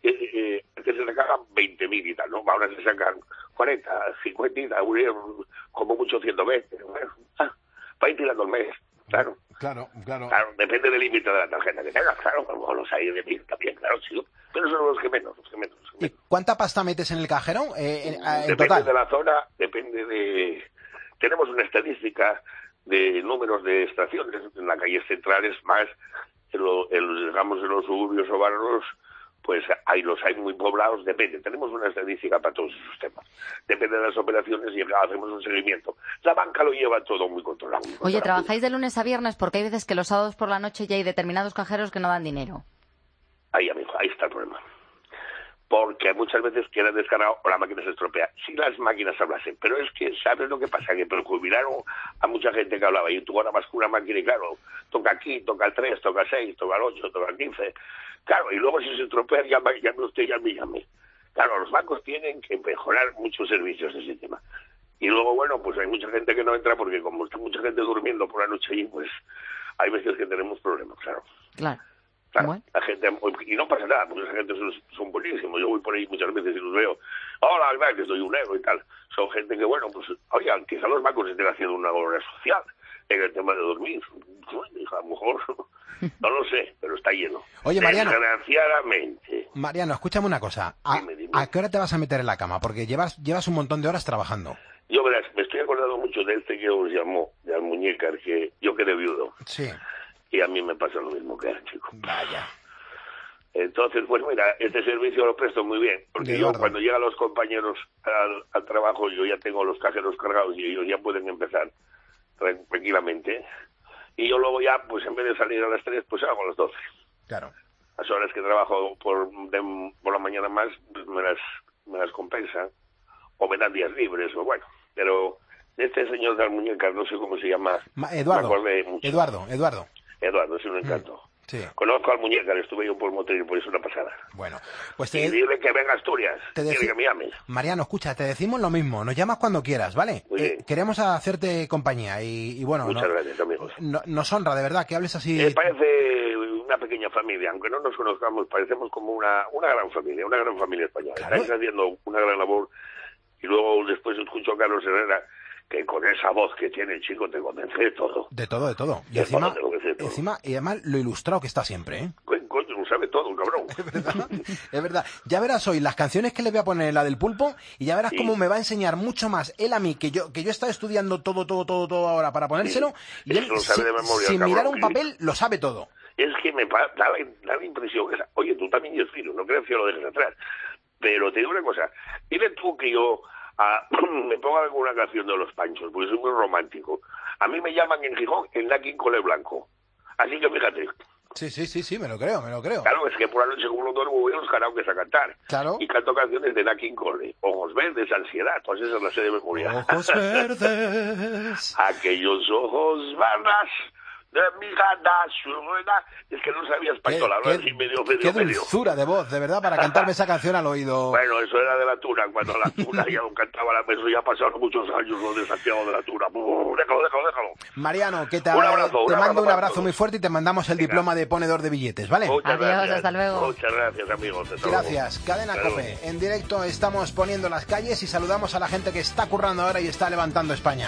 [SPEAKER 14] antes se sacaban 20.000 y tal, ¿no? Ahora se sacan 40, 50, como mucho 120. Bueno, para ir tirando el mes. Claro.
[SPEAKER 3] Claro.
[SPEAKER 14] Claro, depende del límite de la tarjeta que tengas, claro, como los hay de 1000 también, claro, sí. Pero son los que menos.
[SPEAKER 3] ¿Y cuánta pasta metes en el cajero en
[SPEAKER 14] Depende
[SPEAKER 3] total?
[SPEAKER 14] de la zona, depende de... Tenemos una estadística de números de estaciones en las calles centrales, más digamos en los suburbios o barrios, pues los hay muy poblados, depende. Tenemos una estadística para todos esos temas. Depende de las operaciones y hacemos un seguimiento. La banca lo lleva todo muy controlado.
[SPEAKER 4] Oye, ¿trabajáis de lunes a viernes? Porque hay veces que los sábados por la noche ya hay determinados cajeros que no dan dinero.
[SPEAKER 14] Ahí, amigo, ahí está el problema. Porque muchas veces queda descargado o la máquina se estropea. Si las máquinas hablasen, pero es que, ¿sabes lo que pasa? Que jubilaron a mucha gente que hablaba y tú ahora vas con una máquina y claro, toca aquí, toca el 3, toca el 6, toca el 8, toca el 15. Claro, y luego si se estropea, llame usted, llame. Claro, los bancos tienen que mejorar muchos servicios de ese tema. Y luego, bueno, pues hay mucha gente que no entra porque como está mucha gente durmiendo por la noche allí, pues hay veces que tenemos problemas, claro.
[SPEAKER 4] Claro.
[SPEAKER 14] Claro,
[SPEAKER 4] Bueno.
[SPEAKER 14] la gente, y no pasa nada, porque esa gente son buenísimos. Yo voy por ahí muchas veces y los veo. Hola, verdad que soy un negro y tal. Son gente que, bueno, pues, oigan, quizá los bancos estén haciendo una obra social en el tema de dormir. A lo mejor, no lo sé, pero está lleno.
[SPEAKER 3] Oye, Mariano.
[SPEAKER 14] Desgraciadamente.
[SPEAKER 3] Mariano, escúchame una cosa.
[SPEAKER 14] Dime.
[SPEAKER 3] ¿A qué hora te vas a meter en la cama? Porque llevas un montón de horas trabajando.
[SPEAKER 14] Yo, verás, me estoy acordando mucho de este que os llamó, de Almuñécar, que yo quedé viudo.
[SPEAKER 3] Sí.
[SPEAKER 14] Y a mí me pasa lo mismo que a él, chico.
[SPEAKER 3] Vaya.
[SPEAKER 14] Entonces, pues mira, este servicio lo presto muy bien, porque yo cuando llegan los compañeros al trabajo, yo ya tengo los cajeros cargados y ellos ya pueden empezar tranquilamente. Y yo luego ya, pues en vez de salir a las 3, pues hago a las 12.
[SPEAKER 3] Claro.
[SPEAKER 14] Las horas que trabajo por la mañana más, pues me las compensan, o me dan días libres, o bueno. Pero este señor de Almuñécar, no sé cómo se llama.
[SPEAKER 3] Eduardo.
[SPEAKER 14] Me acordé mucho. Eduardo, es un encanto.
[SPEAKER 3] Sí.
[SPEAKER 14] Conozco al Muñécar, estuve yo por Motril, por eso es una pasada.
[SPEAKER 3] Bueno, pues
[SPEAKER 14] y dile que venga a Asturias, dile que me llames.
[SPEAKER 3] Mariano, escucha, te decimos lo mismo, nos llamas cuando quieras, ¿vale? Queremos hacerte compañía y bueno...
[SPEAKER 14] Muchas gracias, amigos.
[SPEAKER 3] Nos honra, de verdad, que hables así...
[SPEAKER 14] parece una pequeña familia, aunque no nos conozcamos, parecemos como una gran familia española.
[SPEAKER 3] Claro.
[SPEAKER 14] Estáis haciendo una gran labor y luego después escucho a Carlos Herrera, que con esa voz que tiene el chico te convence de todo.
[SPEAKER 3] De todo. Y encima, y además lo ilustrado que está siempre, ¿eh?
[SPEAKER 14] Coño, lo sabe todo, cabrón.
[SPEAKER 3] Es verdad. Ya verás hoy las canciones que le voy a poner en la del Pulpo y ya verás cómo me va a enseñar mucho más él a mí, que yo he estado estudiando todo ahora para ponérselo, y él,
[SPEAKER 14] lo sabe de memoria,
[SPEAKER 3] sin
[SPEAKER 14] cabrón,
[SPEAKER 3] mirar un papel, lo sabe todo.
[SPEAKER 14] Es que me da la impresión que, oye, tú también eres fino, no crees que lo dejes atrás. Pero te digo una cosa, dile tú que yo me pongo alguna canción de Los Panchos, porque soy muy romántico. A mí me llaman en Gijón el Nakin Cole Blanco. Así que fíjate.
[SPEAKER 3] Sí, me lo creo.
[SPEAKER 14] Claro, es que por la noche como no duermo voy a los karaokes a cantar.
[SPEAKER 3] Claro.
[SPEAKER 14] Y canto canciones de Nakin Cole. Ojos verdes, ansiedad, todas esas las sé de memoria.
[SPEAKER 3] Ojos verdes.
[SPEAKER 14] Aquellos ojos verdes de mi gana, su rueda. Es que no sabía español, hablar así medio.
[SPEAKER 3] Qué dulzura de voz, de verdad, para cantarme esa canción al oído.
[SPEAKER 14] Bueno, eso era de la Tuna, cuando la Tuna ya lo cantaba la mesa, ya pasaron muchos años lo de Santiago de la Tuna. Déjalo.
[SPEAKER 3] Mariano, que te
[SPEAKER 14] abrazo,
[SPEAKER 3] te mando un abrazo muy fuerte y te mandamos el diploma de ponedor de billetes, ¿vale?
[SPEAKER 4] Adiós, hasta luego.
[SPEAKER 14] Muchas gracias, amigos.
[SPEAKER 3] Gracias. Cadena COPE. En directo estamos poniendo las calles y saludamos a la gente que está currando ahora y está levantando España.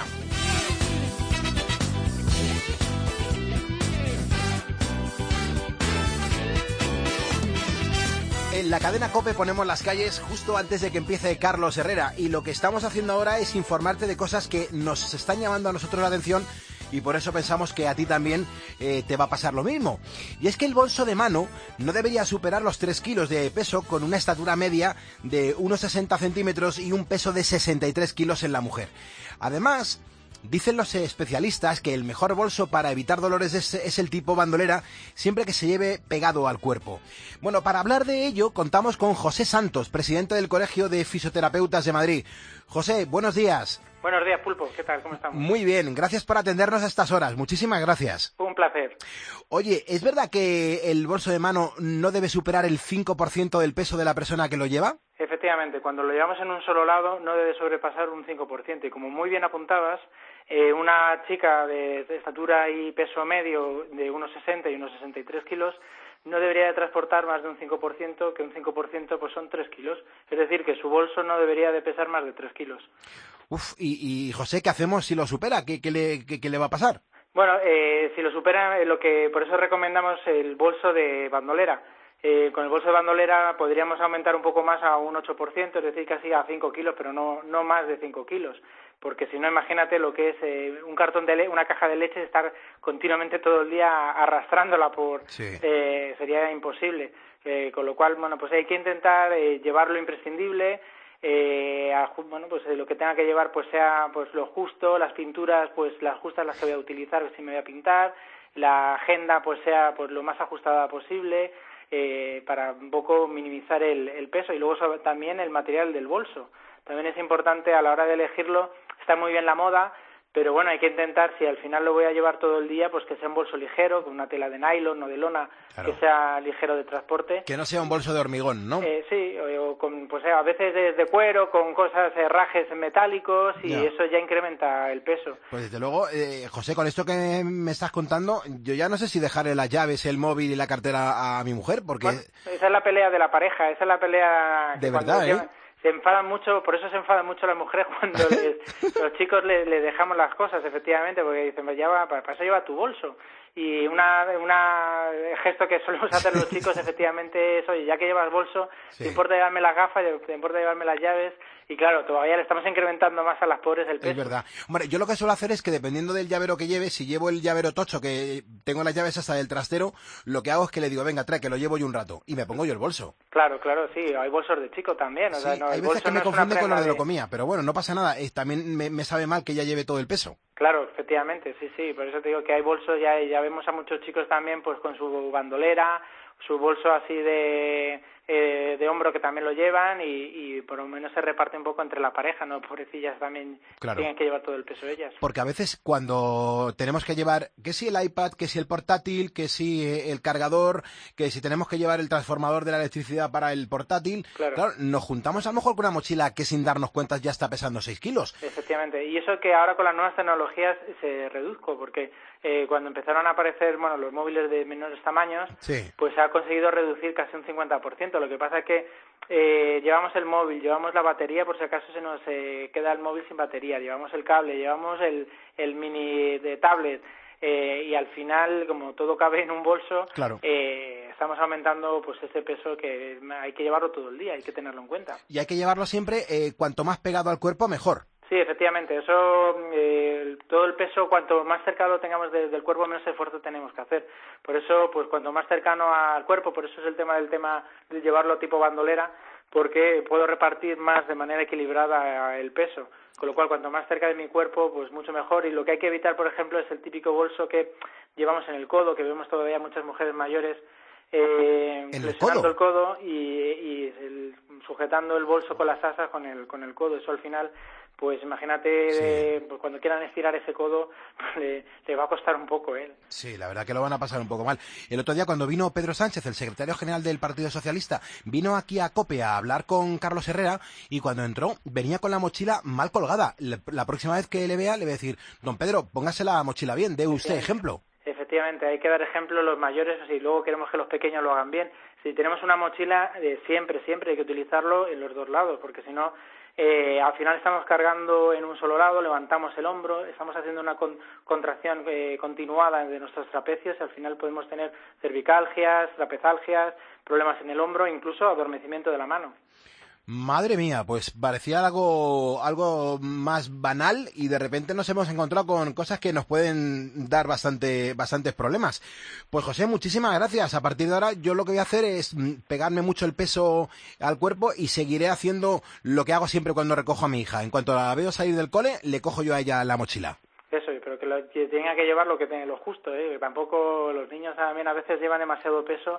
[SPEAKER 3] En la cadena COPE ponemos las calles justo antes de que empiece Carlos Herrera y lo que estamos haciendo ahora es informarte de cosas que nos están llamando a nosotros la atención y por eso pensamos que a ti también te va a pasar lo mismo. Y es que el bolso de mano no debería superar los 3 kilos de peso con una estatura media de unos 60 centímetros y un peso de 63 kilos en la mujer. Además, dicen los especialistas que el mejor bolso para evitar dolores es el tipo bandolera, siempre que se lleve pegado al cuerpo. Bueno, para hablar de ello contamos con José Santos, presidente del Colegio de Fisioterapeutas de Madrid. José, buenos días.
[SPEAKER 15] Buenos días, Pulpo. ¿Qué tal? ¿Cómo estamos?
[SPEAKER 3] Muy bien, gracias por atendernos a estas horas. Muchísimas gracias.
[SPEAKER 15] Un placer.
[SPEAKER 3] Oye, ¿es verdad que el bolso de mano no debe superar el 5% del peso de la persona que lo lleva?
[SPEAKER 15] Efectivamente, cuando lo llevamos en un solo lado no debe sobrepasar un 5%. Y como muy bien apuntabas, una chica de estatura y peso medio de unos 60 y unos 63 kilos no debería de transportar más de un 5%, que un 5% pues son 3 kilos. Es decir, que su bolso no debería de pesar más de 3 kilos.
[SPEAKER 3] Uf, y José, ¿qué hacemos si lo supera? ¿Qué le va a pasar?
[SPEAKER 15] Bueno, si lo superan, por eso recomendamos el bolso de bandolera. Con el bolso de bandolera podríamos aumentar un poco más a un 8%, es decir, casi a 5 kilos, pero no más de 5 kilos. Porque si no, imagínate lo que es un cartón de una caja de leche, estar continuamente todo el día arrastrándola sería imposible. Con lo cual, bueno, pues hay que intentar llevar lo imprescindible. Lo que tenga que llevar pues sea pues lo justo, las pinturas pues las justas las que voy a utilizar si me voy a pintar, la agenda pues sea pues lo más ajustada posible, para un poco minimizar el peso. Y luego también el material del bolso también es importante a la hora de elegirlo. Está muy bien la moda, pero bueno, hay que intentar, si al final lo voy a llevar todo el día, pues que sea un bolso ligero, con una tela de nylon o de lona, claro, que sea ligero de transporte.
[SPEAKER 3] Que no sea un bolso de hormigón, ¿no?
[SPEAKER 15] Sí, o con, pues a veces de cuero, con cosas, herrajes metálicos, y eso ya incrementa el peso.
[SPEAKER 3] Pues desde luego, José, con esto que me estás contando, yo ya no sé si dejarle las llaves, el móvil y la cartera a mi mujer, porque...
[SPEAKER 15] Bueno, esa es la pelea de la pareja, esa es la pelea...
[SPEAKER 3] De verdad,
[SPEAKER 15] Se enfadan mucho, por eso se enfadan mucho las mujeres cuando los chicos le dejamos las cosas, efectivamente, porque dicen, para eso lleva tu bolso. Y un gesto que solemos hacer los chicos, efectivamente, es, oye, ya que llevas bolso, ¿te importa llevarme las gafas? ¿Te importa llevarme las llaves? Y claro, todavía le estamos incrementando más a las pobres el peso.
[SPEAKER 3] Es verdad. Hombre, yo lo que suelo hacer es que dependiendo del llavero que lleve, si llevo el llavero tocho, que tengo las llaves hasta del trastero, lo que hago es que le digo, venga, trae, que lo llevo yo un rato. Y me pongo yo el bolso.
[SPEAKER 15] Claro, sí, hay bolsos de chico también. O sea, no,
[SPEAKER 3] hay veces que me confunden con los de lo comía, pero bueno, no pasa nada. También me sabe mal que ya lleve todo el peso.
[SPEAKER 15] Claro, efectivamente, sí, por eso te digo que hay bolsos, ya vemos a muchos chicos también pues con su bandolera, su bolso así de hombro que también lo llevan y por lo menos se reparte un poco entre la pareja, ¿no? Pobrecillas también tienen que llevar todo el peso ellas.
[SPEAKER 3] Porque a veces cuando tenemos que llevar, que si el iPad, que si el portátil, que si el cargador, que si tenemos que llevar el transformador de la electricidad para el portátil, claro, nos juntamos a lo mejor con una mochila que sin darnos cuenta ya está pesando 6 kilos.
[SPEAKER 15] Efectivamente, y eso que ahora con las nuevas tecnologías se reduzco, porque cuando empezaron a aparecer los móviles de menores tamaños, pues se ha conseguido reducir casi un 50%. Lo que pasa es que llevamos el móvil, llevamos la batería por si acaso se nos queda el móvil sin batería, llevamos el cable, llevamos el mini de tablet, y al final, como todo cabe en un bolso, estamos aumentando pues ese peso que hay que llevarlo todo el día, hay que tenerlo en cuenta.
[SPEAKER 3] Y hay que llevarlo siempre, cuanto más pegado al cuerpo, mejor.
[SPEAKER 15] Sí, efectivamente, eso, todo el peso, cuanto más cercano lo tengamos del cuerpo, menos esfuerzo tenemos que hacer. Por eso, pues cuanto más cercano al cuerpo, por eso es el tema de llevarlo tipo bandolera, porque puedo repartir más de manera equilibrada el peso. Con lo cual, cuanto más cerca de mi cuerpo, pues mucho mejor. Y lo que hay que evitar, por ejemplo, es el típico bolso que llevamos en el codo, que vemos todavía muchas mujeres mayores flexionando el codo y sujetando el bolso con las asas con el codo. Eso al final, pues imagínate, pues cuando quieran estirar ese codo, pues le va a costar un poco, ¿eh?
[SPEAKER 3] Sí, la verdad que lo van a pasar un poco mal. El otro día cuando vino Pedro Sánchez, el secretario general del Partido Socialista, vino aquí a COPE a hablar con Carlos Herrera y cuando entró venía con la mochila mal colgada. La próxima vez que le vea le voy a decir, don Pedro, póngase la mochila bien, dé usted ejemplo.
[SPEAKER 15] Efectivamente, hay que dar ejemplo a los mayores y luego queremos que los pequeños lo hagan bien. Si tenemos una mochila, siempre hay que utilizarlo en los dos lados, porque si no, al final estamos cargando en un solo lado, levantamos el hombro, estamos haciendo una contracción continuada de nuestros trapecios y al final podemos tener cervicalgias, trapezalgias, problemas en el hombro, incluso adormecimiento de la mano.
[SPEAKER 3] Madre mía, pues parecía algo más banal y de repente nos hemos encontrado con cosas que nos pueden dar bastantes problemas. Pues José, muchísimas gracias. A partir de ahora yo lo que voy a hacer es pegarme mucho el peso al cuerpo y seguiré haciendo lo que hago siempre cuando recojo a mi hija. En cuanto la veo salir del cole, le cojo yo a ella la mochila.
[SPEAKER 15] Eso, pero que tenga que llevar lo justo, que tampoco los niños también a veces llevan demasiado peso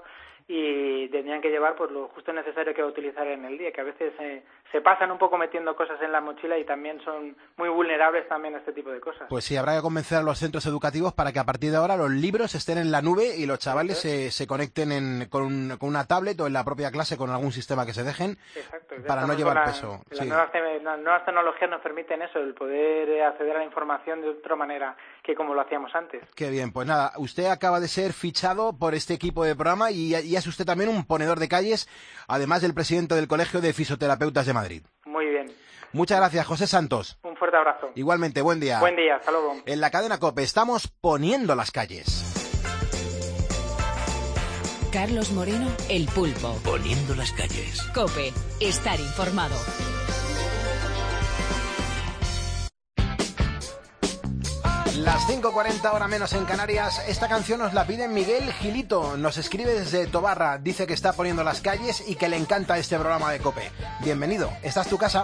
[SPEAKER 15] y tendrían que llevar pues lo justo necesario que va a utilizar en el día, que a veces se pasan un poco metiendo cosas en la mochila y también son muy vulnerables también a este tipo de cosas.
[SPEAKER 3] Pues sí, habrá que convencer a los centros educativos para que a partir de ahora los libros estén en la nube y los chavales se conecten con una tablet o en la propia clase con algún sistema que se dejen.
[SPEAKER 15] Exacto,
[SPEAKER 3] para no llevar peso.
[SPEAKER 15] Las nuevas tecnologías nos permiten eso, el poder acceder a la información de otra manera que como lo hacíamos antes.
[SPEAKER 3] Qué bien, pues nada, usted acaba de ser fichado por este equipo de programa y es usted también un ponedor de calles, además del presidente del Colegio de Fisioterapeutas de Madrid.
[SPEAKER 15] Muy bien,
[SPEAKER 3] Muchas gracias, José Santos.
[SPEAKER 15] Un fuerte abrazo.
[SPEAKER 3] Igualmente, buen día.
[SPEAKER 15] Buen día, hasta luego.
[SPEAKER 3] En la cadena COPE estamos poniendo las calles.
[SPEAKER 1] Carlos Moreno, El Pulpo.
[SPEAKER 2] Poniendo las calles.
[SPEAKER 1] COPE, estar informado.
[SPEAKER 3] Las 5:40, hora menos en Canarias. Esta canción nos la pide Miguel Gilito. Nos escribe desde Tobarra. Dice que está poniendo las calles y que le encanta este programa de COPE. Bienvenido. Esta es tu casa.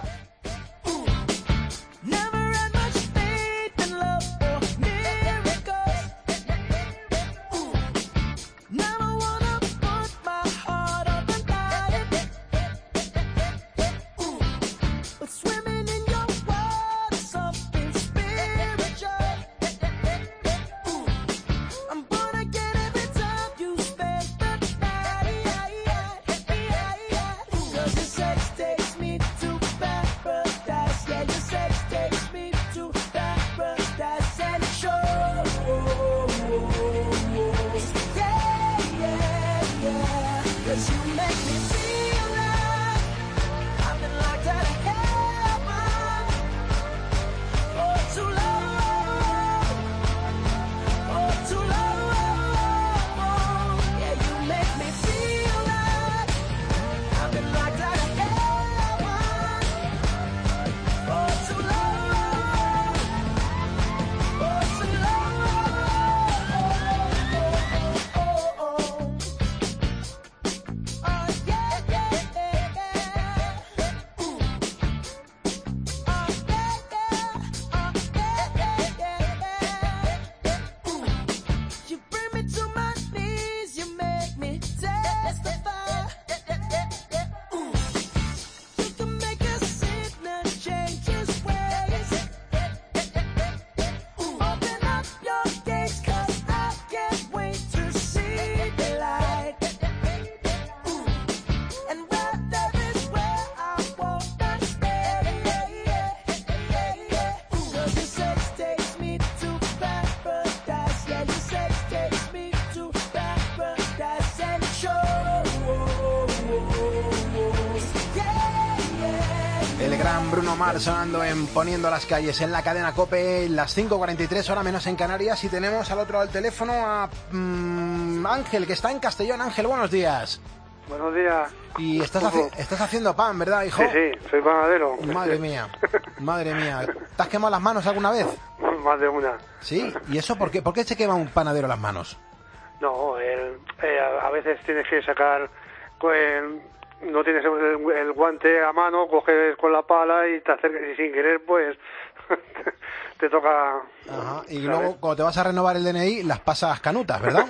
[SPEAKER 3] Bruno Mars sonando en Poniendo las calles en la cadena COPE, las 5:43, hora menos en Canarias, y tenemos al otro lado del teléfono a Ángel, que está en Castellón. Ángel, buenos días.
[SPEAKER 16] Buenos días.
[SPEAKER 3] Y estás haciendo pan, ¿verdad, hijo?
[SPEAKER 16] Sí, soy panadero.
[SPEAKER 3] Madre mía, madre mía. ¿Te has quemado las manos alguna vez?
[SPEAKER 16] Más de una.
[SPEAKER 3] ¿Sí? ¿Y eso por qué? ¿Por qué se quema un panadero las manos?
[SPEAKER 16] No, a veces tienes que sacar... no tienes el guante a mano, coges con la pala y te acercas y sin querer pues te toca.
[SPEAKER 3] Ajá. Y luego cuando te vas a renovar el DNI las pasas canutas, ¿verdad?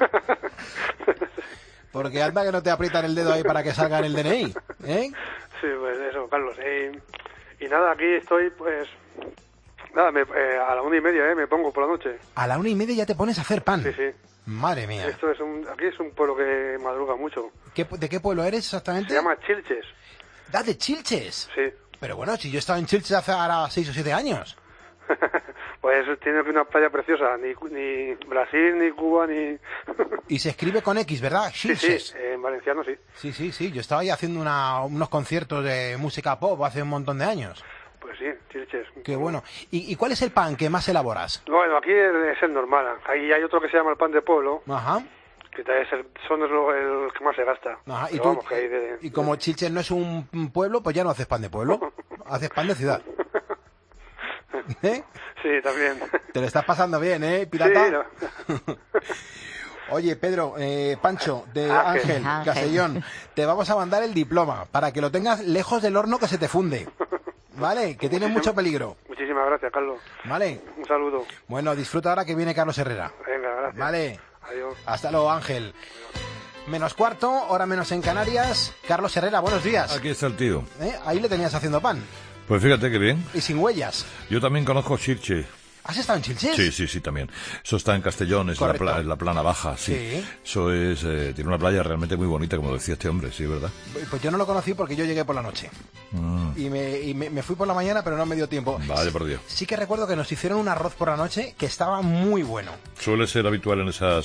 [SPEAKER 3] Porque anda que no te aprietan el dedo ahí para que salga en el DNI, ¿eh?
[SPEAKER 16] Sí, pues eso, Carlos. Y nada, aquí estoy pues nada, a la 1:30 me pongo por la noche.
[SPEAKER 3] A la 1:30 ya te pones a hacer pan.
[SPEAKER 16] Sí, sí.
[SPEAKER 3] Madre mía.
[SPEAKER 16] Esto aquí es un pueblo que madruga mucho.
[SPEAKER 3] ¿De qué pueblo eres exactamente?
[SPEAKER 16] Se llama Chilches.
[SPEAKER 3] ¿Ah, de Chilches?
[SPEAKER 16] Sí.
[SPEAKER 3] Pero bueno, si yo he estado en Chilches hace ahora 6 o 7 años.
[SPEAKER 16] Pues tiene una playa preciosa. Ni Brasil, ni Cuba, ni...
[SPEAKER 3] Y se escribe con X, ¿verdad? Chilches.
[SPEAKER 16] Sí, en valenciano sí.
[SPEAKER 3] Sí. Yo estaba ahí haciendo unos conciertos de música pop hace un montón de años.
[SPEAKER 16] Pues sí, Chilches.
[SPEAKER 3] Qué bueno. ¿Y cuál es el pan que más elaboras?
[SPEAKER 16] Bueno, aquí es el normal. Ahí hay otro que se llama el pan de pueblo.
[SPEAKER 3] Ajá.
[SPEAKER 16] Que es el que más se gasta.
[SPEAKER 3] Ajá.
[SPEAKER 16] ¿Y, vamos,
[SPEAKER 3] y como Chilches no es un pueblo, pues ya no haces pan de pueblo. Haces pan de ciudad. ¿Eh?
[SPEAKER 16] Sí, también.
[SPEAKER 3] Te lo estás pasando bien, ¿eh, pirata?
[SPEAKER 16] Sí, no.
[SPEAKER 3] Oye, Pedro, Pancho, de Ángel, Castellón, te vamos a mandar el diploma para que lo tengas lejos del horno que se te funde. Vale, que tiene mucho peligro.
[SPEAKER 16] Muchísimas gracias, Carlos.
[SPEAKER 3] Vale.
[SPEAKER 16] Un saludo.
[SPEAKER 3] Bueno, disfruta ahora que viene Carlos Herrera.
[SPEAKER 16] Venga, gracias.
[SPEAKER 3] Vale.
[SPEAKER 16] Adiós.
[SPEAKER 3] Hasta luego, Ángel. Menos cuarto, hora menos en Canarias. Carlos Herrera, buenos días.
[SPEAKER 17] Aquí está el tío.
[SPEAKER 3] Ahí le tenías haciendo pan.
[SPEAKER 17] Pues fíjate que bien.
[SPEAKER 3] Y sin huellas.
[SPEAKER 17] Yo también conozco Chilche.
[SPEAKER 3] ¿Has estado en Chilches?
[SPEAKER 17] Sí, también. Eso está en Castellón, es la plana baja, sí. Eso es, tiene una playa realmente muy bonita, como decía este hombre, sí, ¿verdad?
[SPEAKER 3] Pues yo no lo conocí porque yo llegué por la noche. Y me fui por la mañana, pero no me dio tiempo.
[SPEAKER 17] Vale, por Dios.
[SPEAKER 3] Sí que recuerdo que nos hicieron un arroz por la noche que estaba muy bueno.
[SPEAKER 17] Suele ser habitual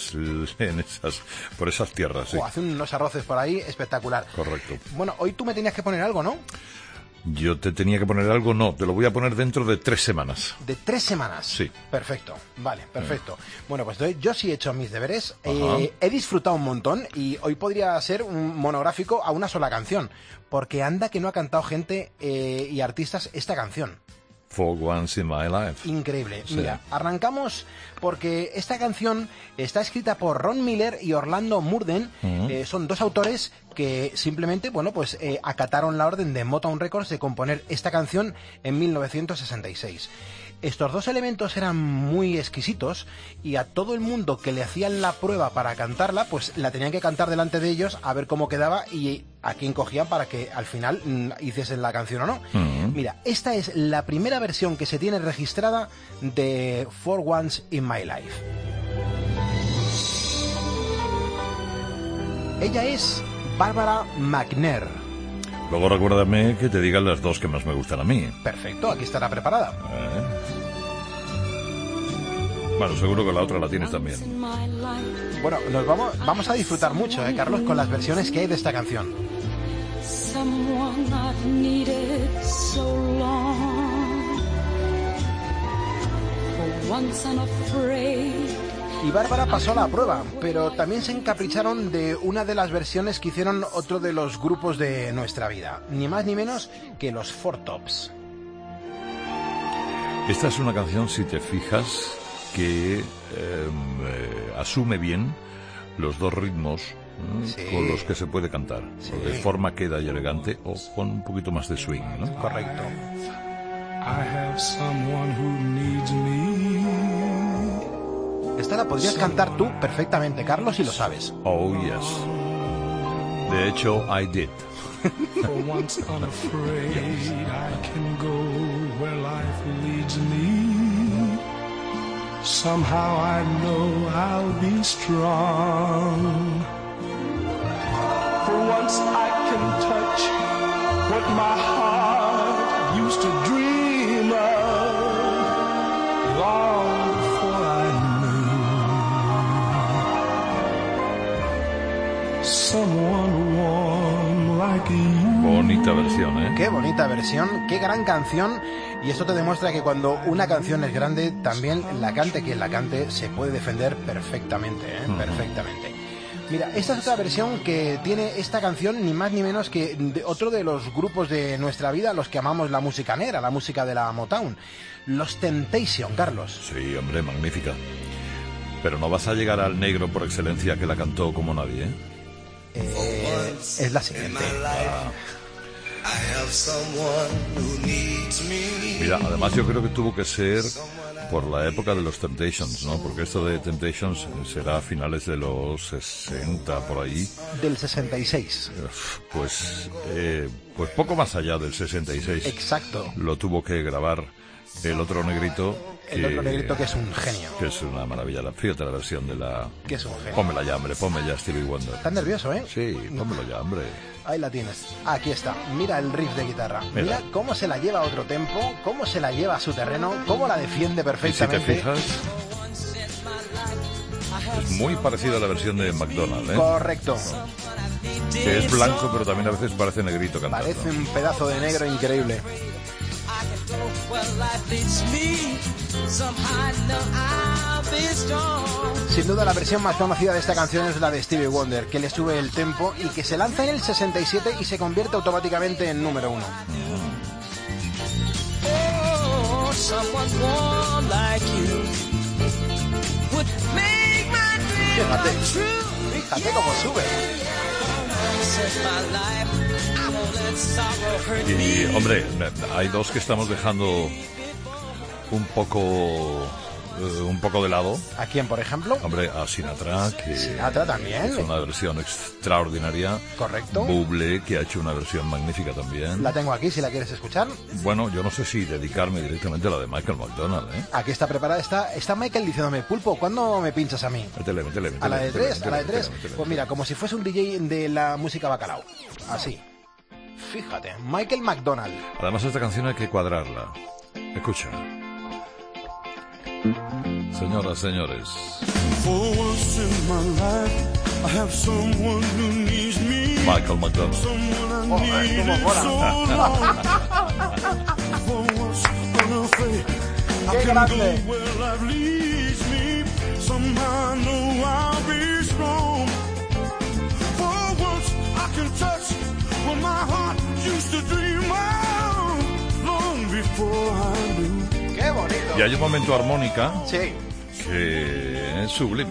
[SPEAKER 17] por esas tierras, sí.
[SPEAKER 3] Hacen unos arroces por ahí espectacular.
[SPEAKER 17] Correcto.
[SPEAKER 3] Bueno, hoy tú me tenías que poner algo, ¿no?
[SPEAKER 17] Yo te tenía que poner algo, no, te lo voy a poner dentro de 3 semanas.
[SPEAKER 3] ¿De 3 semanas?
[SPEAKER 17] Sí.
[SPEAKER 3] Perfecto, vale, perfecto. Bueno, pues yo sí he hecho mis deberes, he disfrutado un montón y hoy podría ser un monográfico a una sola canción, porque anda que no ha cantado gente y artistas esta canción.
[SPEAKER 17] For Once in My Life.
[SPEAKER 3] Increíble.
[SPEAKER 17] Sí.
[SPEAKER 3] Mira, arrancamos porque esta canción está escrita por Ron Miller y Orlando Murden. Son dos autores que simplemente, bueno, pues acataron la orden de Motown Records de componer esta canción en 1966. Estos dos elementos eran muy exquisitos y a todo el mundo que le hacían la prueba para cantarla, pues la tenían que cantar delante de ellos a ver cómo quedaba y a quién cogían para que al final hiciesen la canción o no. Mira, esta es la primera versión que se tiene registrada de For Once in My Life. Ella es Barbara McNair.
[SPEAKER 17] Luego recuérdame que te digan las dos que más me gustan a mí.
[SPEAKER 3] Perfecto, aquí estará preparada.
[SPEAKER 17] Bueno, seguro que la otra la tienes también.
[SPEAKER 3] Bueno, vamos a disfrutar mucho, Carlos, con las versiones que hay de esta canción.
[SPEAKER 12] Someone I've needed so long. For once unafraid.
[SPEAKER 3] Y Bárbara pasó la prueba, pero también se encapricharon de una de las versiones que hicieron otro de los grupos de nuestra vida, ni más ni menos que los Four Tops.
[SPEAKER 17] Esta es una canción, si te fijas, que asume bien los dos ritmos con los que se puede cantar, de forma queda y elegante o con un poquito más de swing, ¿no?
[SPEAKER 3] Correcto.
[SPEAKER 5] I have someone who needs me.
[SPEAKER 3] Esta la podrías cantar tú perfectamente, Carlos, y lo sabes.
[SPEAKER 17] Oh, yes. De hecho, I did.
[SPEAKER 5] For once unafraid, I can go where life leads me. Somehow I know I'll be strong. For once I can touch what my heart used to dream of long before I knew someone warm like you.
[SPEAKER 17] Bonita versión, ¿eh?
[SPEAKER 3] Qué bonita versión, qué gran canción. Y esto te demuestra que cuando una canción es grande, también la cante quien la cante se puede defender perfectamente, perfectamente. Mira, esta es otra versión que tiene esta canción, ni más ni menos que de otro de los grupos de nuestra vida, los que amamos la música negra, la música de la Motown, los Temptation, Carlos.
[SPEAKER 17] Sí, hombre, magnífica. Pero no vas a llegar al negro por excelencia que la cantó como nadie, ¿eh?
[SPEAKER 3] Es la siguiente.
[SPEAKER 17] Mira, además yo creo que tuvo que ser por la época de los Temptations, ¿no? Porque esto de Temptations será a finales de los 60, por ahí.
[SPEAKER 3] Del 66.
[SPEAKER 17] Pues poco más allá del 66.
[SPEAKER 3] Exacto.
[SPEAKER 17] Lo tuvo que grabar el otro negrito.
[SPEAKER 3] El otro negrito que es un genio.
[SPEAKER 17] Que es una maravilla. Fíjate la versión de la...
[SPEAKER 3] Que es un genio.
[SPEAKER 17] Pónmela ya, hombre, ponme ya Stevie Wonder.
[SPEAKER 3] ¿Estás nervioso, eh?
[SPEAKER 17] Sí, pónmelo ya, hombre.
[SPEAKER 3] Ahí la tienes. Aquí está. Mira el riff de guitarra. Mira cómo se la lleva a otro tempo, cómo se la lleva a su terreno, cómo la defiende perfectamente.
[SPEAKER 17] Y si te fijas, es muy parecida a la versión de McDonald, ¿eh?
[SPEAKER 3] Correcto.
[SPEAKER 17] Que es blanco, pero también a veces parece negrito cantando.
[SPEAKER 3] Parece un pedazo de negro increíble. Sin duda la versión más conocida de esta canción es la de Stevie Wonder, que le sube el tempo y que se lanza en el 67 y se convierte automáticamente en número 1. Fíjate cómo sube.
[SPEAKER 17] Y, hombre, hay dos que estamos dejando un poco de lado.
[SPEAKER 3] ¿A quién, por ejemplo?
[SPEAKER 17] Hombre, a Sinatra, que
[SPEAKER 3] Sinatra también.
[SPEAKER 17] hizo una versión extraordinaria.
[SPEAKER 3] Correcto.
[SPEAKER 17] Bublé, que ha hecho una versión magnífica también.
[SPEAKER 3] La tengo aquí, si la quieres escuchar.
[SPEAKER 17] Bueno, yo no sé si dedicarme directamente a la de Michael McDonald, ¿eh?
[SPEAKER 3] Aquí está preparada. Está Michael diciéndome, Pulpo, ¿cuándo me pinchas a mí?
[SPEAKER 17] Métele.
[SPEAKER 3] ¿A la de tres? ¿A la de tres? Pues mira, como si fuese un DJ de la música bacalao. Así. Fíjate, Michael McDonald.
[SPEAKER 17] Además, esta canción hay que cuadrarla. Escucha. Señoras, señores.
[SPEAKER 5] For once in my life, I have someone who needs me.
[SPEAKER 17] Michael McDonald.
[SPEAKER 3] ¡Qué grande! ¡Qué bonito!
[SPEAKER 17] Y hay un momento armónica
[SPEAKER 3] sí.
[SPEAKER 17] que es sublime.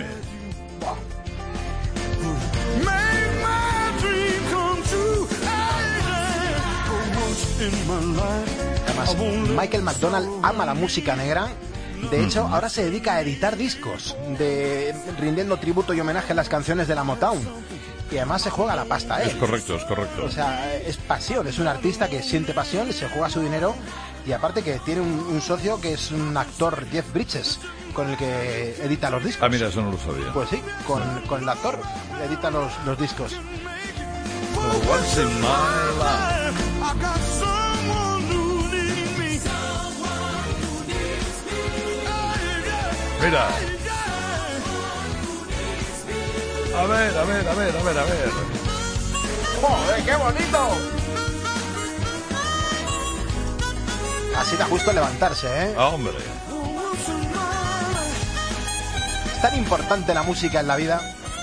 [SPEAKER 3] Además, Michael McDonald ama la música negra. De hecho, ahora se dedica a editar discos, rindiendo tributo y homenaje a las canciones de la Motown. Y además se juega la pasta, ¿eh?
[SPEAKER 17] Es correcto, es correcto.
[SPEAKER 3] O sea, es pasión, es un artista que siente pasión, se juega su dinero y aparte que tiene un socio que es un actor, Jeff Bridges, con el que edita los discos.
[SPEAKER 17] Ah, mira, eso no lo sabía.
[SPEAKER 3] Pues sí, con el actor edita los discos.
[SPEAKER 17] Once in my life. Mira. A ver.
[SPEAKER 3] ¡Joder, qué bonito! Así da justo levantarse, ¿eh?
[SPEAKER 17] ¡Hombre!
[SPEAKER 3] Es tan importante la música en la vida.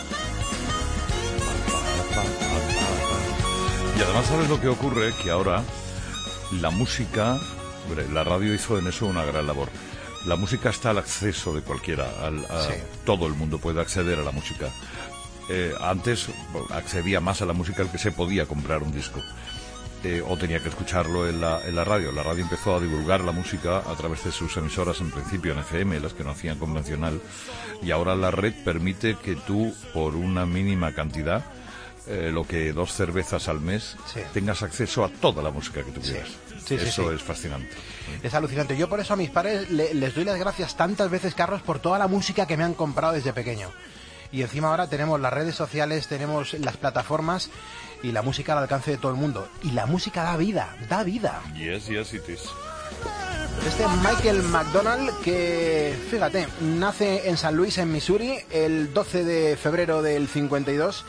[SPEAKER 17] Y además, ¿sabes lo que ocurre? Que ahora la música... Hombre, la radio hizo en eso una gran labor. La música está al acceso de cualquiera. Sí. Todo el mundo puede acceder a la música. Antes accedía más a la música el que se podía comprar un disco. O tenía que escucharlo en la radio. La radio empezó a divulgar la música a través de sus emisoras, en principio en FM, las que no hacían convencional. Y ahora la red permite que tú, por una mínima cantidad, lo que 2 cervezas al mes, sí, tengas acceso a toda la música que tú quieras.
[SPEAKER 3] Sí,
[SPEAKER 17] eso es fascinante.
[SPEAKER 3] Es alucinante. Yo por eso a mis padres les doy las gracias tantas veces, Carlos, por toda la música que me han comprado desde pequeño. Y encima ahora tenemos las redes sociales, tenemos las plataformas y la música al alcance de todo el mundo. Y la música da vida, da vida.
[SPEAKER 17] Yes, it is.
[SPEAKER 3] Este Michael McDonald, que, fíjate, nace en San Luis, en Missouri, el 12 de febrero del 52.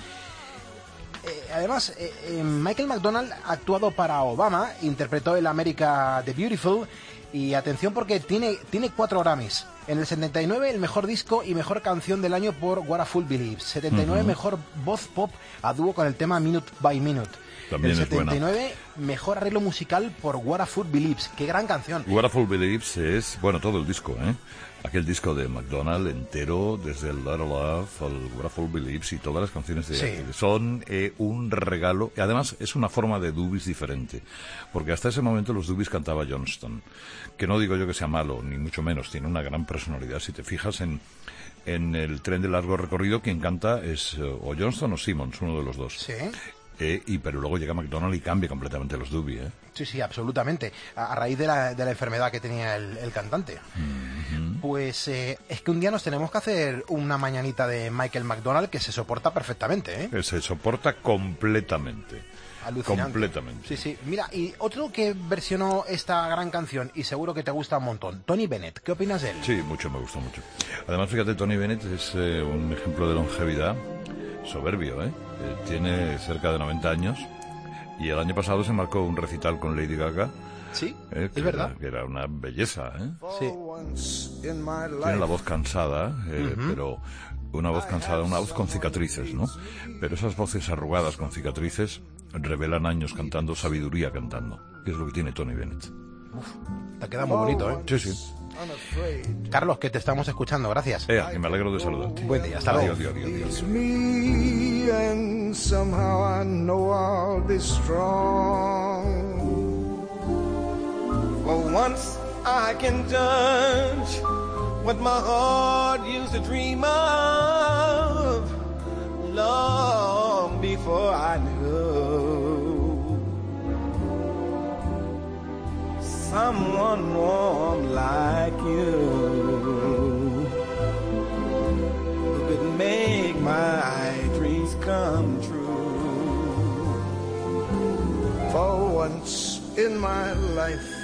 [SPEAKER 3] Además, Michael McDonald ha actuado para Obama, interpretó el America the Beautiful, y atención porque tiene 4 Grammys. En el 79 el mejor disco y mejor canción del año por What a Fool Believes. 79 mejor voz pop a dúo con el tema Minute by Minute.
[SPEAKER 17] También
[SPEAKER 3] el
[SPEAKER 17] es
[SPEAKER 3] 79
[SPEAKER 17] buena.
[SPEAKER 3] Mejor arreglo musical por What a Fool Believes. Qué gran canción.
[SPEAKER 17] What a Fool Believes es, bueno, todo el disco, ¿eh? Aquel disco de McDonald entero, desde el Lot of Love al What a Fool Believes y todas las canciones de
[SPEAKER 3] sí,
[SPEAKER 17] son un regalo. Y además es una forma de dubis diferente, porque hasta ese momento los dubis cantaba Johnston, que no digo yo que sea malo, ni mucho menos, tiene una gran personalidad. Si te fijas en el Tren de Largo Recorrido, quien canta es o Johnston o Simmons, uno de los dos.
[SPEAKER 3] Sí.
[SPEAKER 17] Pero luego llega McDonald y cambia completamente los dubis, ¿eh?
[SPEAKER 3] Sí, absolutamente. A raíz de la enfermedad que tenía el cantante. Pues es que un día nos tenemos que hacer una mañanita de Michael McDonald que se soporta perfectamente, ¿eh?
[SPEAKER 17] Se soporta completamente.
[SPEAKER 3] Alucinante.
[SPEAKER 17] Completamente.
[SPEAKER 3] Sí. Mira, y otro que versionó esta gran canción, y seguro que te gusta un montón, Tony Bennett. ¿Qué opinas de él?
[SPEAKER 17] Sí, mucho, me gusta mucho. Además, fíjate, Tony Bennett es un ejemplo de longevidad soberbio, ¿eh? Tiene cerca de 90 años y el año pasado se marcó un recital con Lady Gaga.
[SPEAKER 3] Sí, es verdad.
[SPEAKER 17] Que era una belleza, ¿eh?
[SPEAKER 3] Sí.
[SPEAKER 17] Tiene la voz cansada, pero una voz cansada, una voz con cicatrices, ¿no? Pero esas voces arrugadas con cicatrices revelan años cantando, sabiduría cantando, que es lo que tiene Tony Bennett.
[SPEAKER 3] Te queda muy bonito, ¿eh?
[SPEAKER 17] Sí.
[SPEAKER 3] Carlos, que te estamos escuchando, gracias.
[SPEAKER 17] Y me alegro de saludarte.
[SPEAKER 3] Buen día, hasta luego.
[SPEAKER 17] Adiós.
[SPEAKER 5] Me and somehow I know I'll be strong. For once I can judge what my heart used to dream of long before I knew someone warm like you who could make my dreams come true. For once in my life